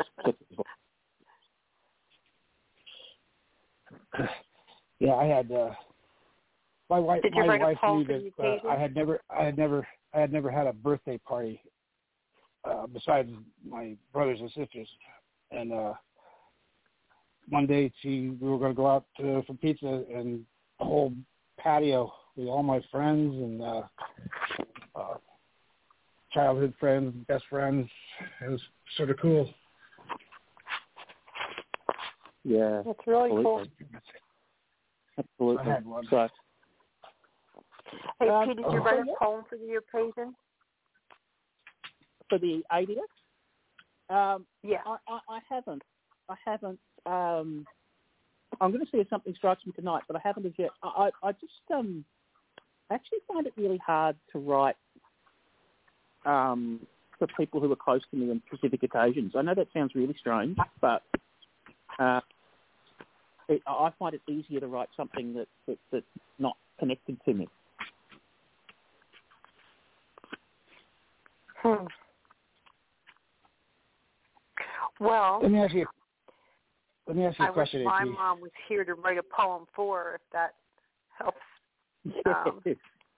Yeah, I had uh, my wife. Did you my write a wife poem knew for that the uh, occasion? I had never, I had never, I had never had a birthday party uh, besides my brothers and sisters. And uh, one day she, we were going to go out to, for pizza, and the whole patio with all my friends and uh, uh, childhood friends, best friends. It was sort of cool. Yeah. That's really absolutely. cool. Absolutely. I had one. So, Hey, Um, Pete, did you oh, write a yeah. poem for the occasion? for the eightieth, um, Yeah. I, I, I haven't. I haven't. Um, I'm going to see if something strikes me tonight, but I haven't as yet. I, I, I just um, actually find it really hard to write um, for people who are close to me on specific occasions. I know that sounds really strange, but uh, it, I find it easier to write something that, that that's not connected to me. Hmm. Well, Let me ask you. Let me ask you a I wish question. my A P. mom was here to write a poem for her, if that helps. Um, yes,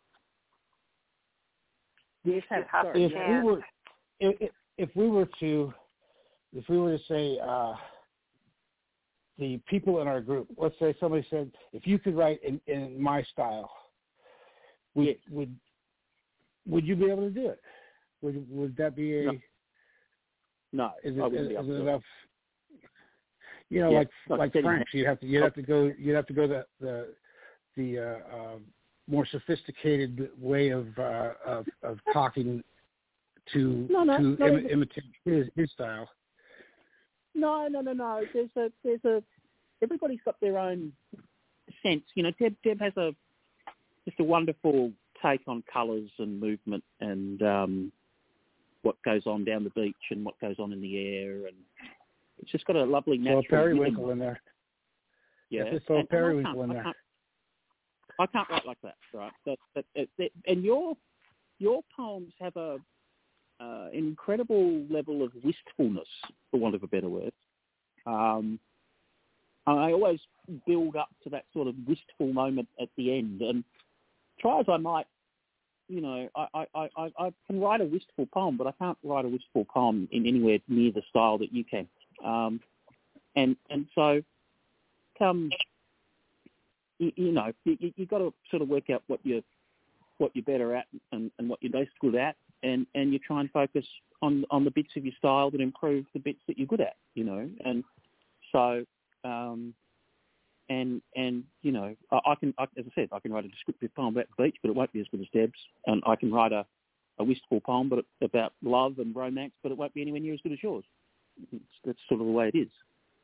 yes, you have sorry. If we chance. were, if, if we were to, if we were to say uh, the people in our group, let's say somebody said, if you could write in, in my style, would Yes. would would you be able to do it? Would would that be a? No. No, Is I it, wouldn't is, be able is to it do it. enough? You know, Yeah, like not like steady French, you have to you Oh. have to go you have to go the the the uh, uh, more sophisticated way of uh, of, of talking to No, no, to not Im- even- imitate his his style. No, no, no, no. There's a, there's a. Everybody's got their own sense. You know, Deb, Deb has a just a wonderful take on colours and movement and um, what goes on down the beach and what goes on in the air, and it's just got a lovely So natural. a periwinkle rhythm. in there. Yeah, Yes, so a and, and I periwinkle can't- in I there. can't- I can't write like that, right? That, that, that, that, and your your poems have a uh, incredible level of wistfulness, for want of a better word. Um, I always build up to that sort of wistful moment at the end, and try as I might, you know, I, I, I, I can write a wistful poem, but I can't write a wistful poem in anywhere near the style that you can. Um, and and so, come, you, you know, you you got to sort of work out what you're what you're better at and, and what you're most good at, and, and you try and focus on on the bits of your style that improve the bits that you're good at, you know, and so. Um, And, and you know, I, I can, I, as I said, I can write a descriptive poem about the beach, but it won't be as good as Deb's. And I can write a, a wistful poem but about love and romance, but it won't be anywhere near as good as yours. It's, that's sort of the way it is.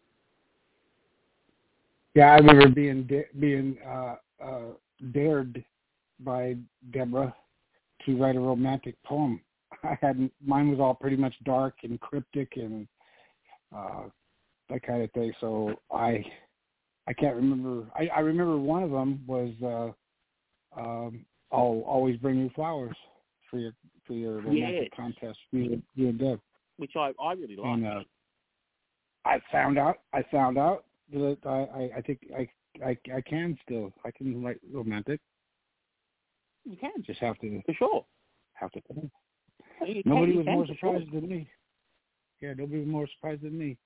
Yeah, I remember being da- being uh, uh, dared by Deborah to write a romantic poem. I hadn't. Mine was all pretty much dark and cryptic and uh, that kind of thing. So I. I can't remember. I, I remember one of them was uh, um, "I'll always bring you flowers" for your for your romantic Yes. contest. You, you and Deb. Which I, I really like. And uh, I found out. I found out that I, I, I think I, I I can still. I can write romantic. You can, Just have to for sure. have to. You Nobody can, you was can, more for surprised sure. than me. Yeah, nobody was more surprised than me.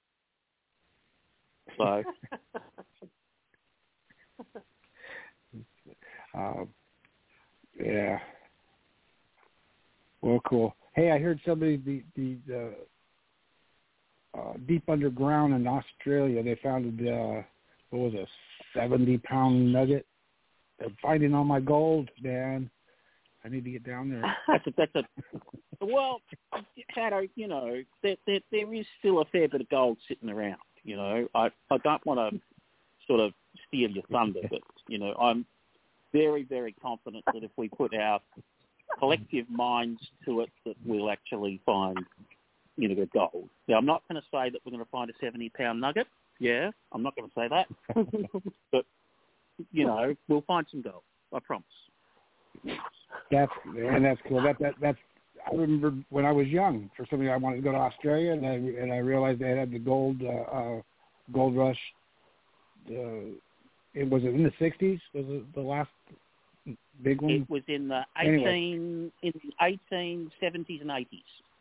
So, uh, yeah. Well, cool. Hey, I heard somebody the the, the uh, deep underground in Australia. They found uh, what was it, seventy pound nugget. They're finding all my gold, man. I need to get down there. that's a, that's a, well, Shadow, you know, there, there, there is still a fair bit of gold sitting around. You know, I, I don't want to sort of steal your thunder, but, you know, I'm very, very confident that if we put our collective minds to it, that we'll actually find, you know, the gold. Now, I'm not going to say that we're going to find a seventy pound nugget. Yeah, I'm not going to say that. But, you know, we'll find some gold. I promise. That's and that's cool. That that that's. I remember when I was young, for something I wanted to go to Australia, and I and I realized they had the gold uh, uh, gold rush. Uh, it was it in the sixties? Was it the last big one? It was in the Anyway. eighteen in the eighteen seventies and eighties.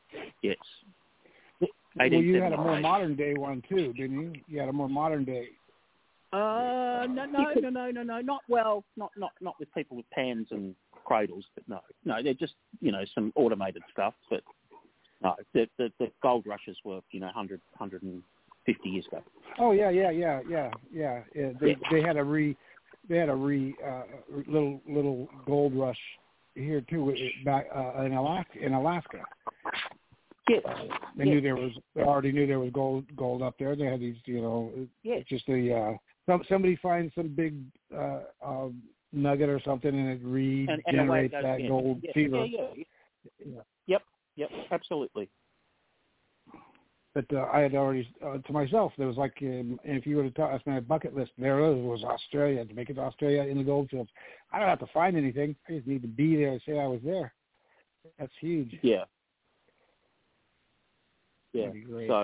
Yes. Well, you had a more eighteen seventy-five. modern day one too, didn't you? You had a more modern day. Uh, no, no, no, no, no, no, not well, not not not with people with pans and cradles, but no, no, they're just you know some automated stuff, but no, the the, the gold rushes were you know one hundred, one hundred fifty years ago. Oh yeah, yeah, yeah, yeah, yeah. yeah they Yeah. they had a re they had a re uh, little little gold rush here too back uh, in Alaska. In Alaska. Yes. They yes. knew there was. They already knew there was gold gold up there. They had these, you know, Yes. just the. Uh, some, somebody finds some big uh, uh, nugget or something, and it regenerates and, and away it goes that again. gold yeah. fever. Yeah, yeah, Yeah. Yep, yep, absolutely. But uh, I had already uh, to myself. There was like, um, if you were to tell us my bucket list, there it was Australia to make it to Australia in the gold fields. I don't have to find anything. I just need to be there and say I was there. That's huge. Yeah. Yeah. That'd be great. So.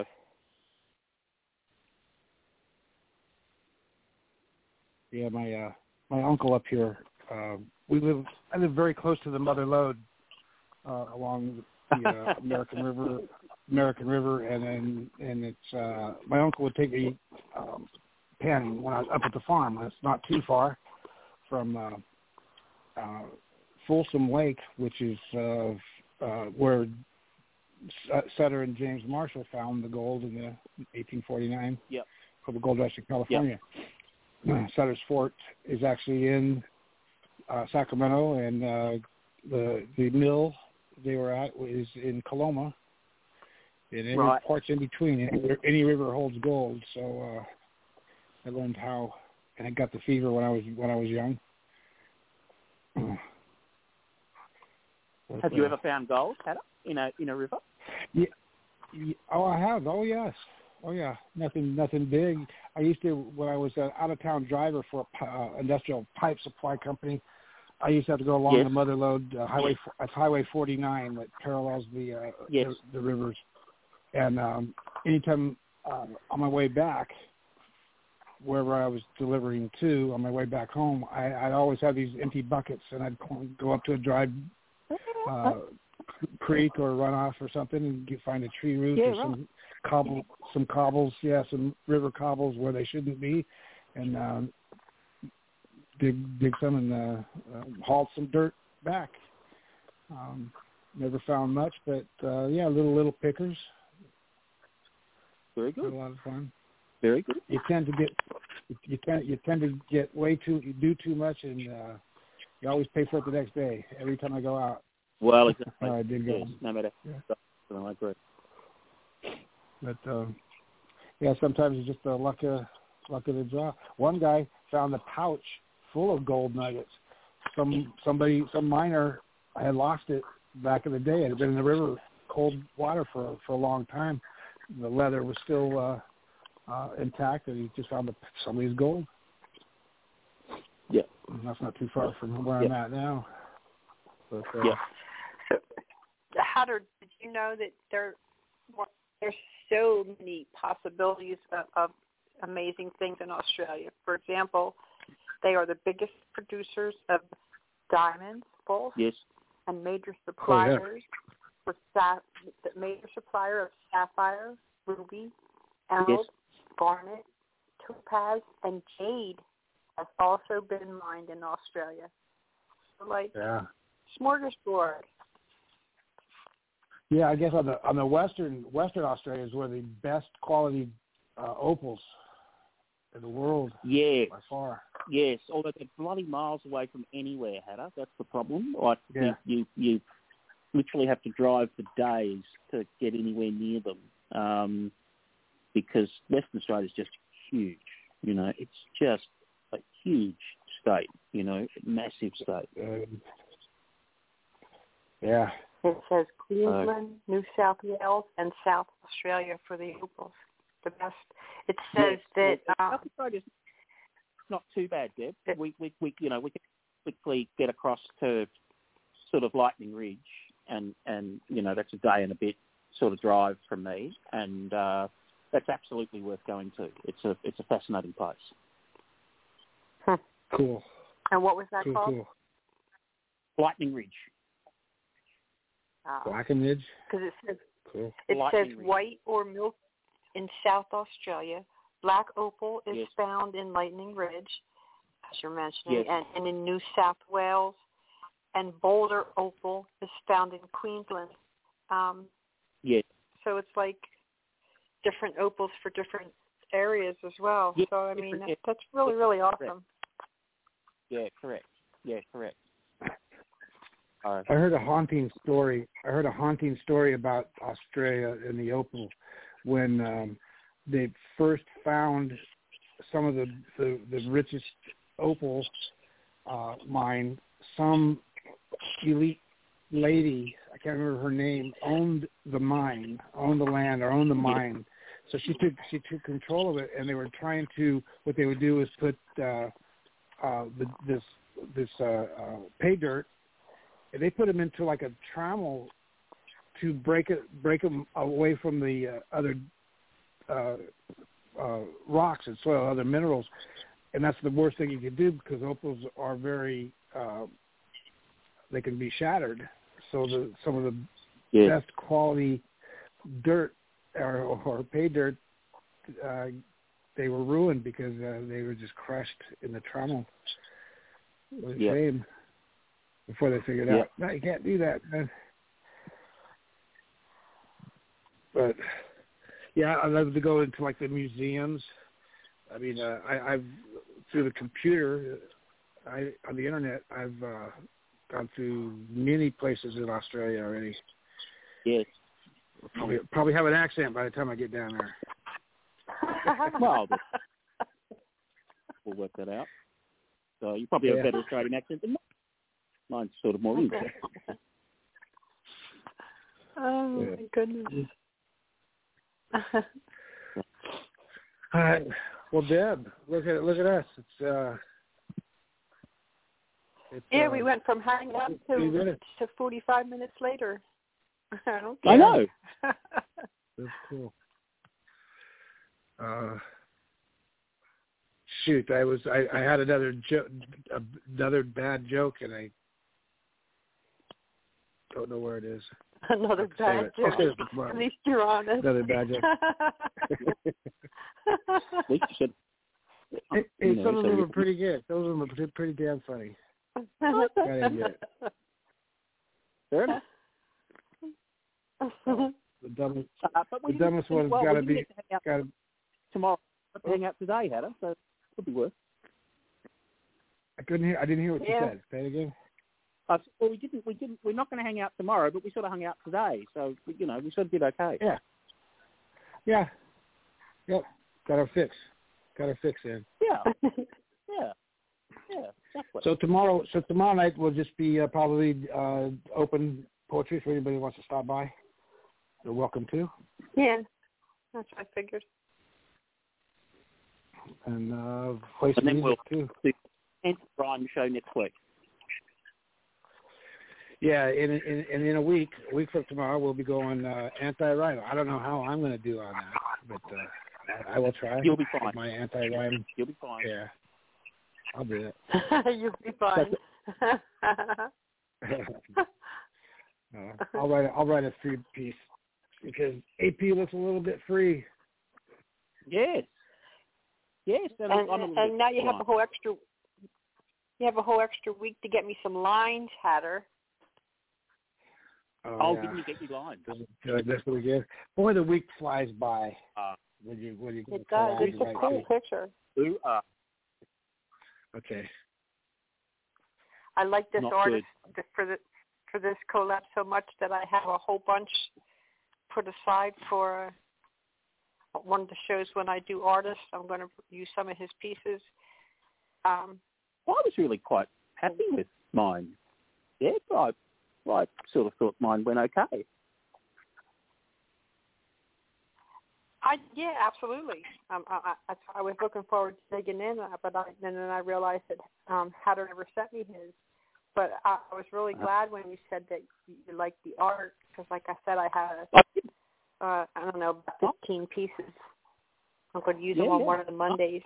Yeah, my uh, my uncle up here. Uh, we live. I live very close to the Mother Lode, uh, along the uh, American River, American River, and then and it's uh, my uncle would take me um, panning when I was up at the farm. It's not too far from uh, uh, Folsom Lake, which is uh, uh, where Sutter and James Marshall found the gold in the eighteen forty-nine Yep. for the gold rush in California. Yep. Uh, Sutter's Fort is actually in uh, Sacramento, and uh, the the mill they were at is in Coloma. And any right. parts in between, any, any river holds gold. So uh, I learned how, and I got the fever when I was when I was young. But, have you uh, ever found gold, Hatter, in a in a river? Yeah, yeah. Oh, I have. Oh, yes. Oh, yeah. Nothing, nothing big. I used to, when I was an out-of-town driver for an uh, industrial pipe supply company, I used to have to go along yes. the Mother Lode uh, highway. It's Highway forty-nine that parallels the uh, yes. the, the rivers. And um, anytime uh, on my way back, wherever I was delivering to, on my way back home, I, I'd always have these empty buckets, and I'd go up to a dry uh, creek or runoff or something and get, find a tree root yeah, or right. some cobble, some cobbles, yeah, some river cobbles where they shouldn't be, and um, dig dig some and uh, uh, hauled some dirt back. Um, never found much, but uh, yeah, little little pickers. Very good. A lot of fun. Very good. You tend to get you tend you tend to get way too you do too much, and uh, you always pay for it the next day. Every time I go out. Well, exactly. uh, I did go. Yes, no matter. Yeah. I agree. But um, yeah, sometimes it's just the luck of luck of the draw. One guy found a pouch full of gold nuggets. Some somebody some miner had lost it back in the day. It had been in the river, cold water for for a long time. The leather was still uh, uh, intact, and he just found the, somebody's gold. Yeah, and that's not too far from where yeah. I'm at now. But, uh, yeah. So, Hatter, did you know that there there's so many possibilities of, of amazing things in Australia? For example, they are the biggest producers of diamonds, both, Yes. and major suppliers for sa- the major supplier of sapphire, ruby, emerald, Yes. garnet, topaz, and jade has also been mined in Australia. So, like, yeah. smorgasbord. Yeah, I guess on the on the western Western Australia is where the best quality uh, opals in the world. Yes. By far. Yes, although they're bloody miles away from anywhere, Hatter. That's the problem. Like Yeah. you, you, you literally have to drive for days to get anywhere near them um, because Western Australia is just huge. You know, it's just a huge state. You know, massive state. Um, yeah. It says Queensland, uh, New South Wales, and South Australia for the opals. The best. It says yes, that well, um, South Australia's not too bad, Deb. We, we, we, you know, we can quickly get across to sort of Lightning Ridge, and, and you know, that's a day and a bit sort of drive from me, and uh, that's absolutely worth going to. It's a it's a fascinating place. Huh. Cool. And what was that cool, called? Cool. Lightning Ridge. Uh, Blackenridge? Because it says cool. It Lightning says Ridge. white or milk in South Australia. Black opal is Yes. found in Lightning Ridge, as you're mentioning, Yes. and, and in New South Wales. And Boulder opal is found in Queensland. Um, Yes. so it's like different opals for different areas as well. Yeah, so, I mean, different- that, that's really, really awesome. Yeah, correct. Yeah, correct. Uh, I heard a haunting story. I heard a haunting story about Australia and the opal when um, they first found some of the the, the richest opal uh, mine. Some elite lady, I can't remember her name, owned the mine, owned the land, or owned the mine. So she took she took control of it, and they were trying to. What they would do is put uh, uh, the, this this uh, uh, pay dirt. And they put them into like a trammel to break it, break them away from the uh, other uh, uh, rocks and soil, other minerals, and that's the worst thing you can do because opals are very, uh, they can be shattered. So the some of the yeah. best quality dirt or, or pay dirt, uh, they were ruined because uh, they were just crushed in the trammel. It was a Yeah. shame. Before they figured Yeah. out, no, you can't do that, man. But yeah, I love to go into like the museums. I mean, uh, I, I've through the computer, I on the internet, I've uh, gone through many places in Australia already. Yes. Probably, probably have an accent by the time I get down there. Well, but we'll work that out. So you probably have Yeah. a better Australian accent than mine. Mine's sort of more English. Oh, Yeah. my goodness. All right. Well, Deb, look at look at us. It's uh. It's, yeah, uh, we went from hanging out three to, minutes. to forty-five minutes later. I don't I care. know. That's cool. Uh, shoot, I was I, I had another jo- another bad joke, and I don't know where it is. Another I'll save bad it. I'll joke. save it tomorrow. At least you're honest. Another bad joke. At least you said. Hey, hey, you know, some of so them you- are pretty good. Those of them are pretty, pretty damn funny. Fair Gotta admit. Fair enough. The dumbest, Uh, but we the didn't- dumbest one's well, we got to didn't be get to hang out got to. tomorrow. Got to hang out today, Hatter. So it could be worse. I couldn't hear. I didn't hear what Yeah. you said. Say it again. Uh, well, we didn't. We didn't. We're not going to hang out tomorrow, but we sort of hung out today. So you know, we sort of did okay. Yeah. Yeah. Yep. Got our fix. Got our fix in. Yeah. Yeah. Yeah. Exactly. So tomorrow, so tomorrow night will just be uh, probably uh, open poetry for anybody who wants to stop by. They're welcome to. Yeah, that's what I figured. And uh, play And some then music we'll- too. And Rhyme show next week. Yeah, in, in in in a week, a week from tomorrow, we'll be going uh, anti-rhyme. I don't know how I'm going to do on that, but uh, I, I will try. You'll be fine. My anti-rhyme. You'll be fine. Yeah, I'll do it. You'll be fine. uh, I'll write. A, I'll write a free piece because A P looks a little bit free. Yes. Yes. And, and I'm a little and bit now you have blind. a whole extra. You have a whole extra week to get me some lines, Hatter. Oh, Oh, yeah. didn't you get your line? Did I miss it again? Boy, the week flies by. Uh, When you when you It go does. out It's and a write cool too. picture. who are Okay. I like this Not artist th- for the for this collab so much that I have a whole bunch put aside for uh, one of the shows when I do artists. I'm going to use some of his pieces. Um, well, I was really quite happy with mine. Yeah, I, I sort of thought mine went okay. I yeah, absolutely. Um, I, I I was looking forward to digging in, uh, but I, and then I realized that um, Hatter never sent me his. But I, I was really glad when you said that you liked the art because, like I said, I had uh, I don't know about fifteen pieces. I'm going to use them Yeah, on yeah. one of the Mondays.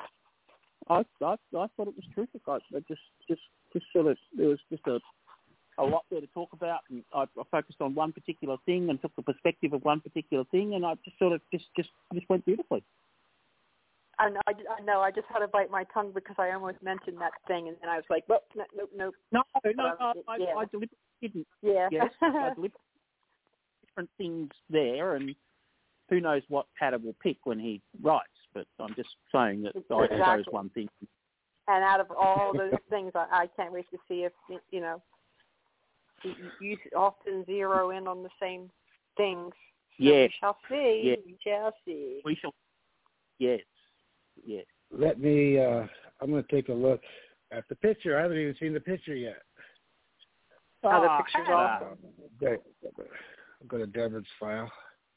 I, I I thought it was terrific. I, I just just just sort of there was just a a lot there to talk about, and I, I focused on one particular thing and took the perspective of one particular thing, and I just sort of just just, just went beautifully. I know, I, I know. I just had to bite my tongue because I almost mentioned that thing, and then I was like, "Well, nope, nope, nope." No, no, um, no I, yeah. I deliberately didn't. Yeah. Yes, I deliberately different things there, and who knows what pattern will pick when he writes. But I'm just saying that Exactly. I chose one thing. And out of all those things, I, I can't wait to see if you know. You, you often zero in on the same things. So Yeah. We shall see. Yeah. We shall see. We shall. Yes. Yes. Let me, uh, I'm going to take a look at the picture. I haven't even seen the picture yet. Oh, the Ah, picture's ah. awesome. Okay. I'll go to Deborah's file.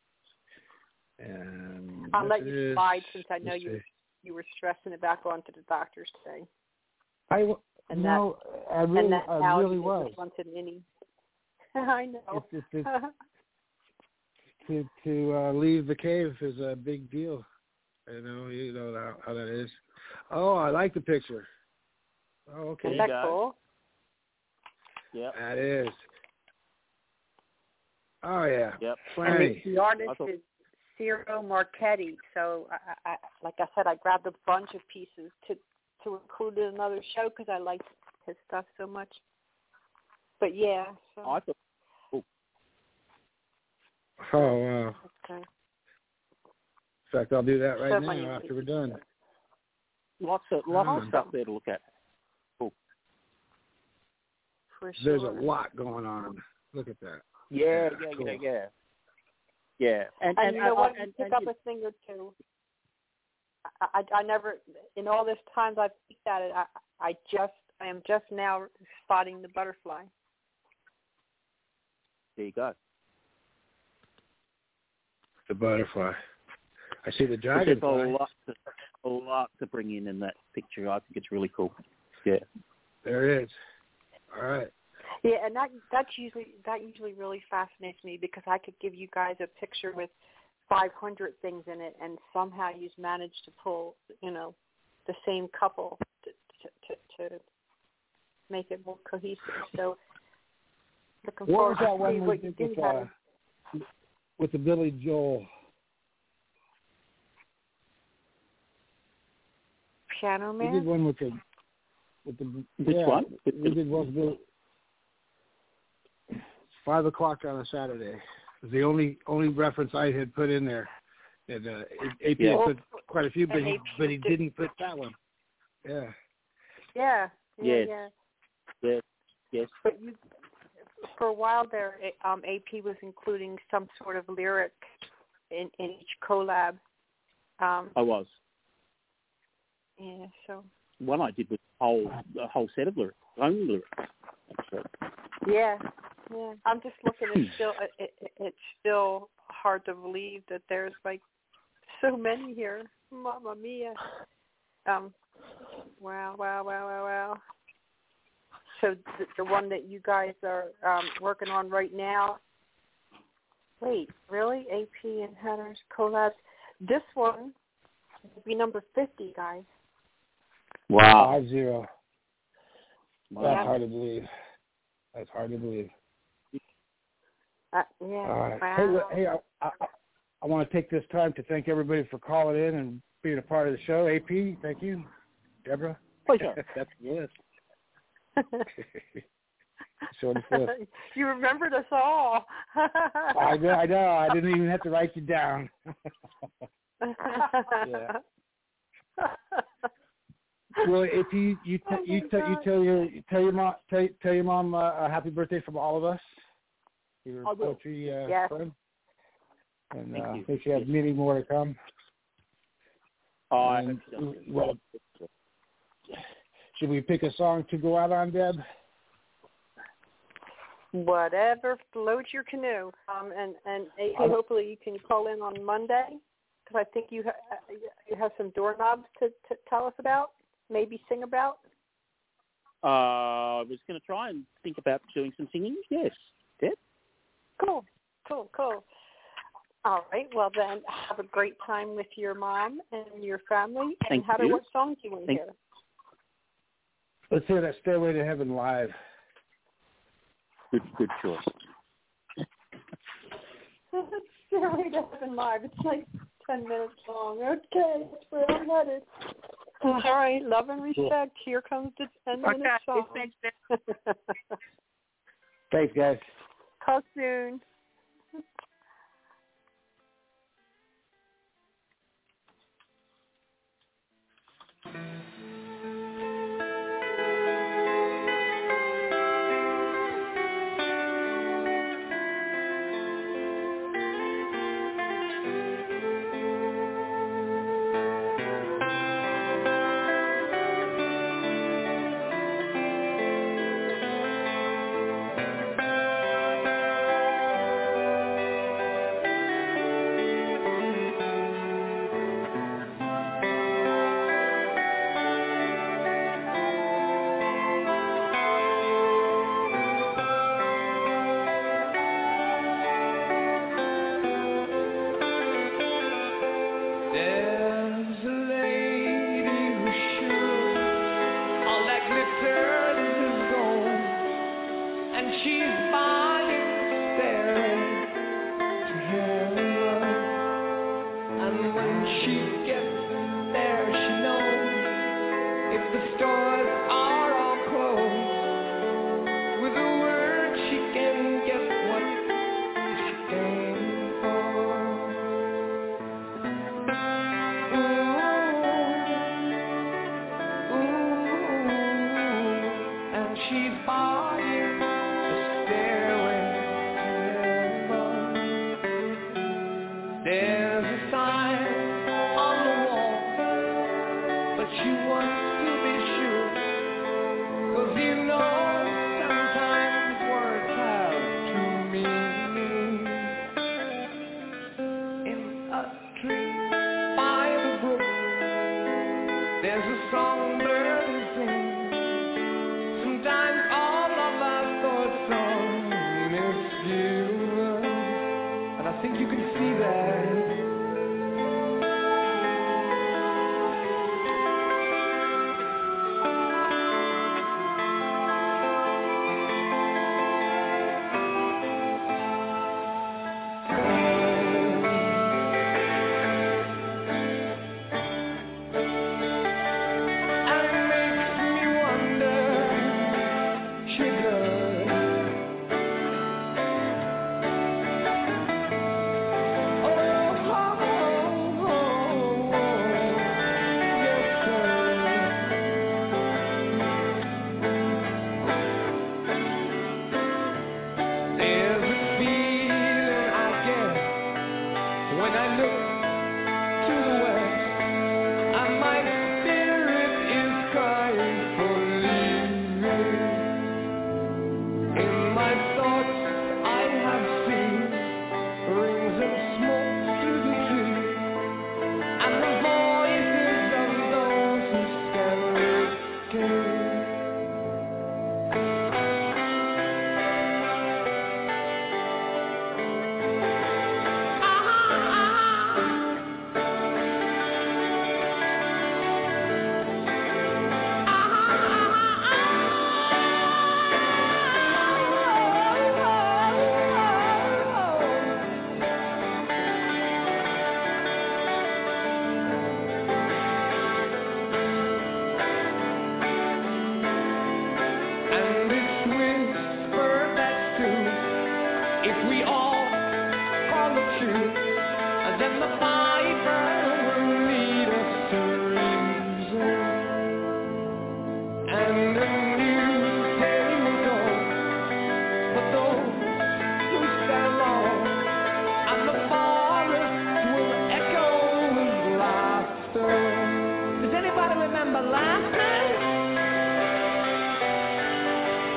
And I'll let you messages. slide since I know Let's you see. you were stressing about going to the doctor today. I, w- And no, I and really, that I allergy really that was. just wanted any. I know. It's, it's, it's, to to uh, leave the cave is a big deal. You know, you know how, how that is. Oh, I like the picture. Oh, okay. Isn't There that you go. cool? Yep. That is. Oh yeah. Yep. And Plenty. the, the artist I thought- is Ciro Marchetti. So, I, I, like I said, I grabbed a bunch of pieces to to include in another show because I like his stuff so much. But yeah. So, I thought. Oh wow. okay. In fact, I'll do that right So now many after we're done. Lots of lots Awesome. of stuff there to look at. For sure. There's a lot going on. Look at that. Yeah, Yeah, yeah, cool. yeah, yeah. Yeah, and And, and you know I- what? and- Pick and up you- a thing or two. I, I, I never, in all this times I've peeked at it, I, I just, I am just now spotting the butterfly. There you go. The butterfly. I see the There's a dragonfly. lot, to, a lot to bring in in that picture. I think it's really cool. Yeah. There it is. All right. Yeah, and that that's usually that usually really fascinates me because I could give you guys a picture with five hundred things in it, and somehow you've managed to pull, you know, the same couple to to, to make it more cohesive. So, looking What was forward that to one see we what you did do with, have. uh, with the Billy Joel? Piano We Man? did one with the with the Which yeah, one? We did one with the five o'clock on a Saturday. It was the only only reference I had put in there. And uh, A P Yeah. had put quite a few, but And he A P but he did- didn't put that one. Yeah. Yeah, yeah, Yes. yeah. Yes. Yes. But you, for a while there, it, um, A P was including some sort of lyric in, in each collab. Um, I was. yeah, so One I did with a whole a whole set of lyrics, only lyrics. Actually. yeah, yeah. I'm just looking. It's still it, it, it's still hard to believe that there's like so many here. Mamma mia. Um, wow, wow, wow, wow, wow. So the, the one that you guys are um, working on right now. Wait, really? A P and Headers collabs. This one will be number fifty, guys. Wow. Five zero. That's Yeah. hard to believe. That's hard to believe. Uh, yeah. All right. Wow. Hey, hey, I, I, I want to take this time to thank everybody for calling in and being a part of the show. A P, thank you. Deborah. Pleasure. That's good. Short and swift. You remembered us all. I know. I know. I didn't even have to write you down. Yeah. Well, if you you t- Oh you, my t- you God. tell your you tell your mom tell, tell your mom uh, a happy birthday from all of us, your I will. poetry uh, Yes. friend, and Thank uh, you. I think you have Yes. many more to come. Oh, I And, hope so. well, should we pick a song to go out on, Deb? Whatever floats your canoe. Um, and and A P, I'm- hopefully you can call in on Monday because I think you ha- you have some doorknobs to, to tell us about, maybe sing about. Uh, I was going to try and think about doing some singing. Yes. Deb? Cool, cool, cool. All right. Well, then have a great time with your mom and your family. And Thank Heather, you. what songs do you want to Thank- hear? Let's hear that "Stairway to Heaven" live. good, good choice. Stairway to Heaven Live. It's like ten minutes long. Okay, that's where I'm headed. All right, love and respect. Here comes the ten-minute song. Thanks, guys. Talk soon.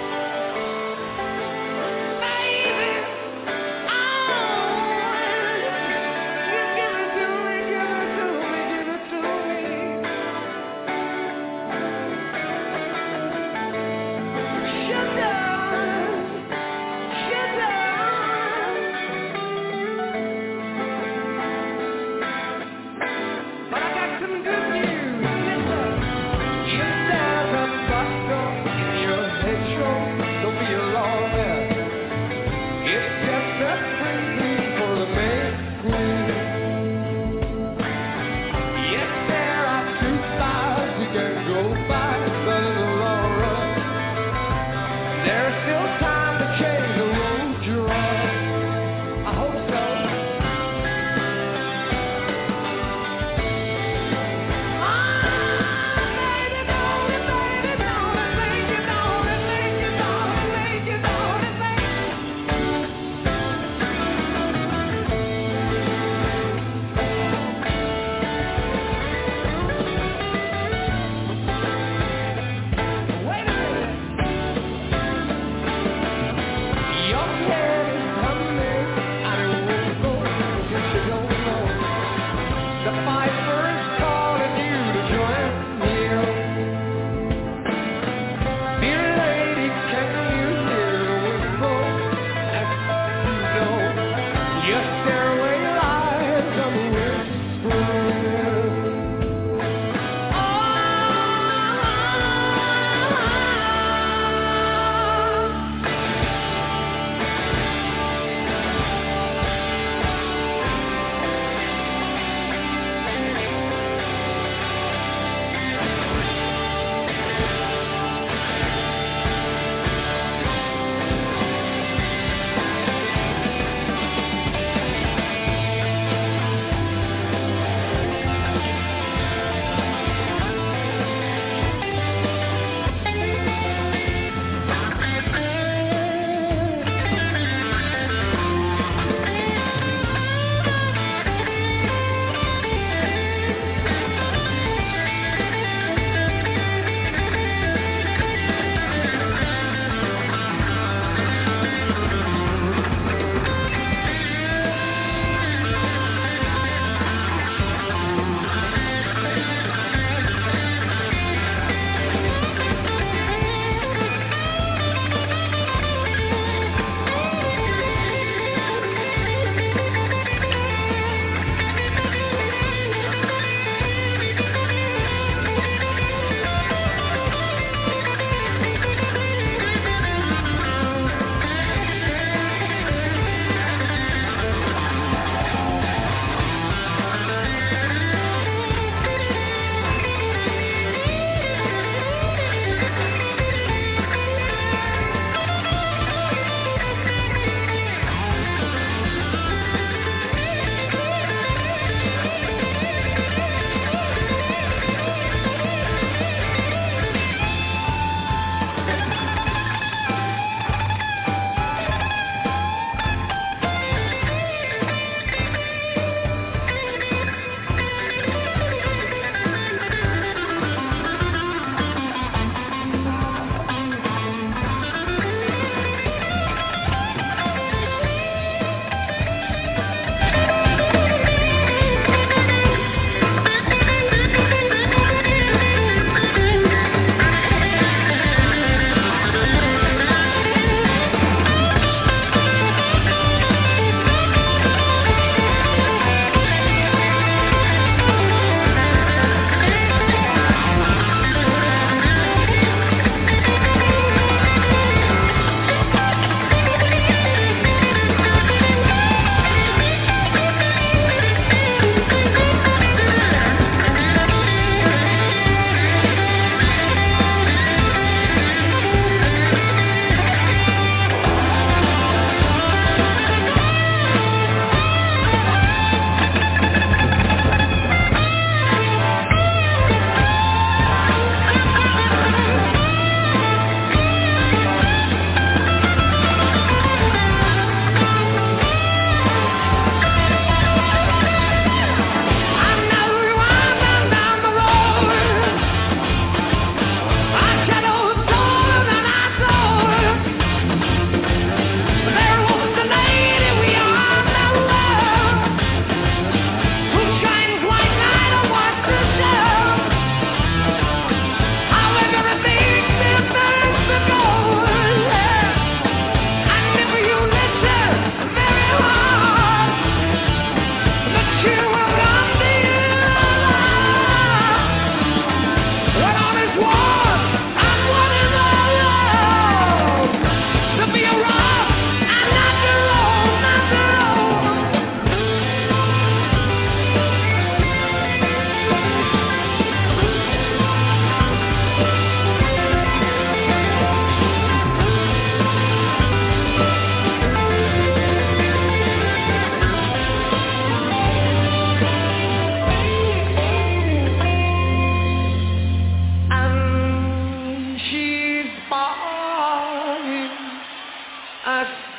Baby, I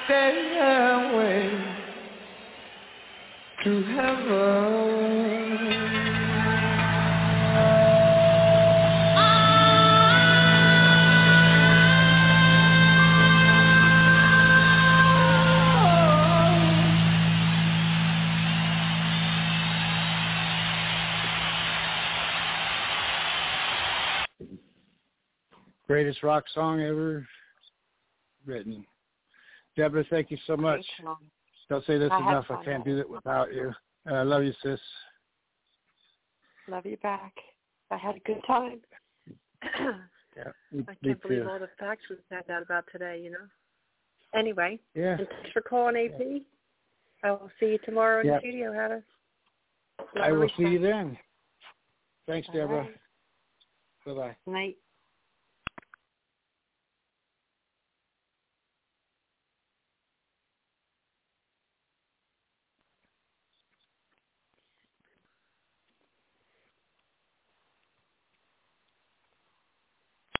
stairway to heaven. Greatest rock song ever written. Deborah, thank you so much. Don't say this I enough. I fun. can't do it without you. I uh, love you, sis. Love you back. I had a good time. Yeah, me, I me can't believe too. all the facts we found out about today, you know. Anyway, Yeah. and thanks for calling, A P. I will see you tomorrow in Yeah. the studio, Hannah. I will see you then. Thanks, All Deborah. right. Bye-bye. Night.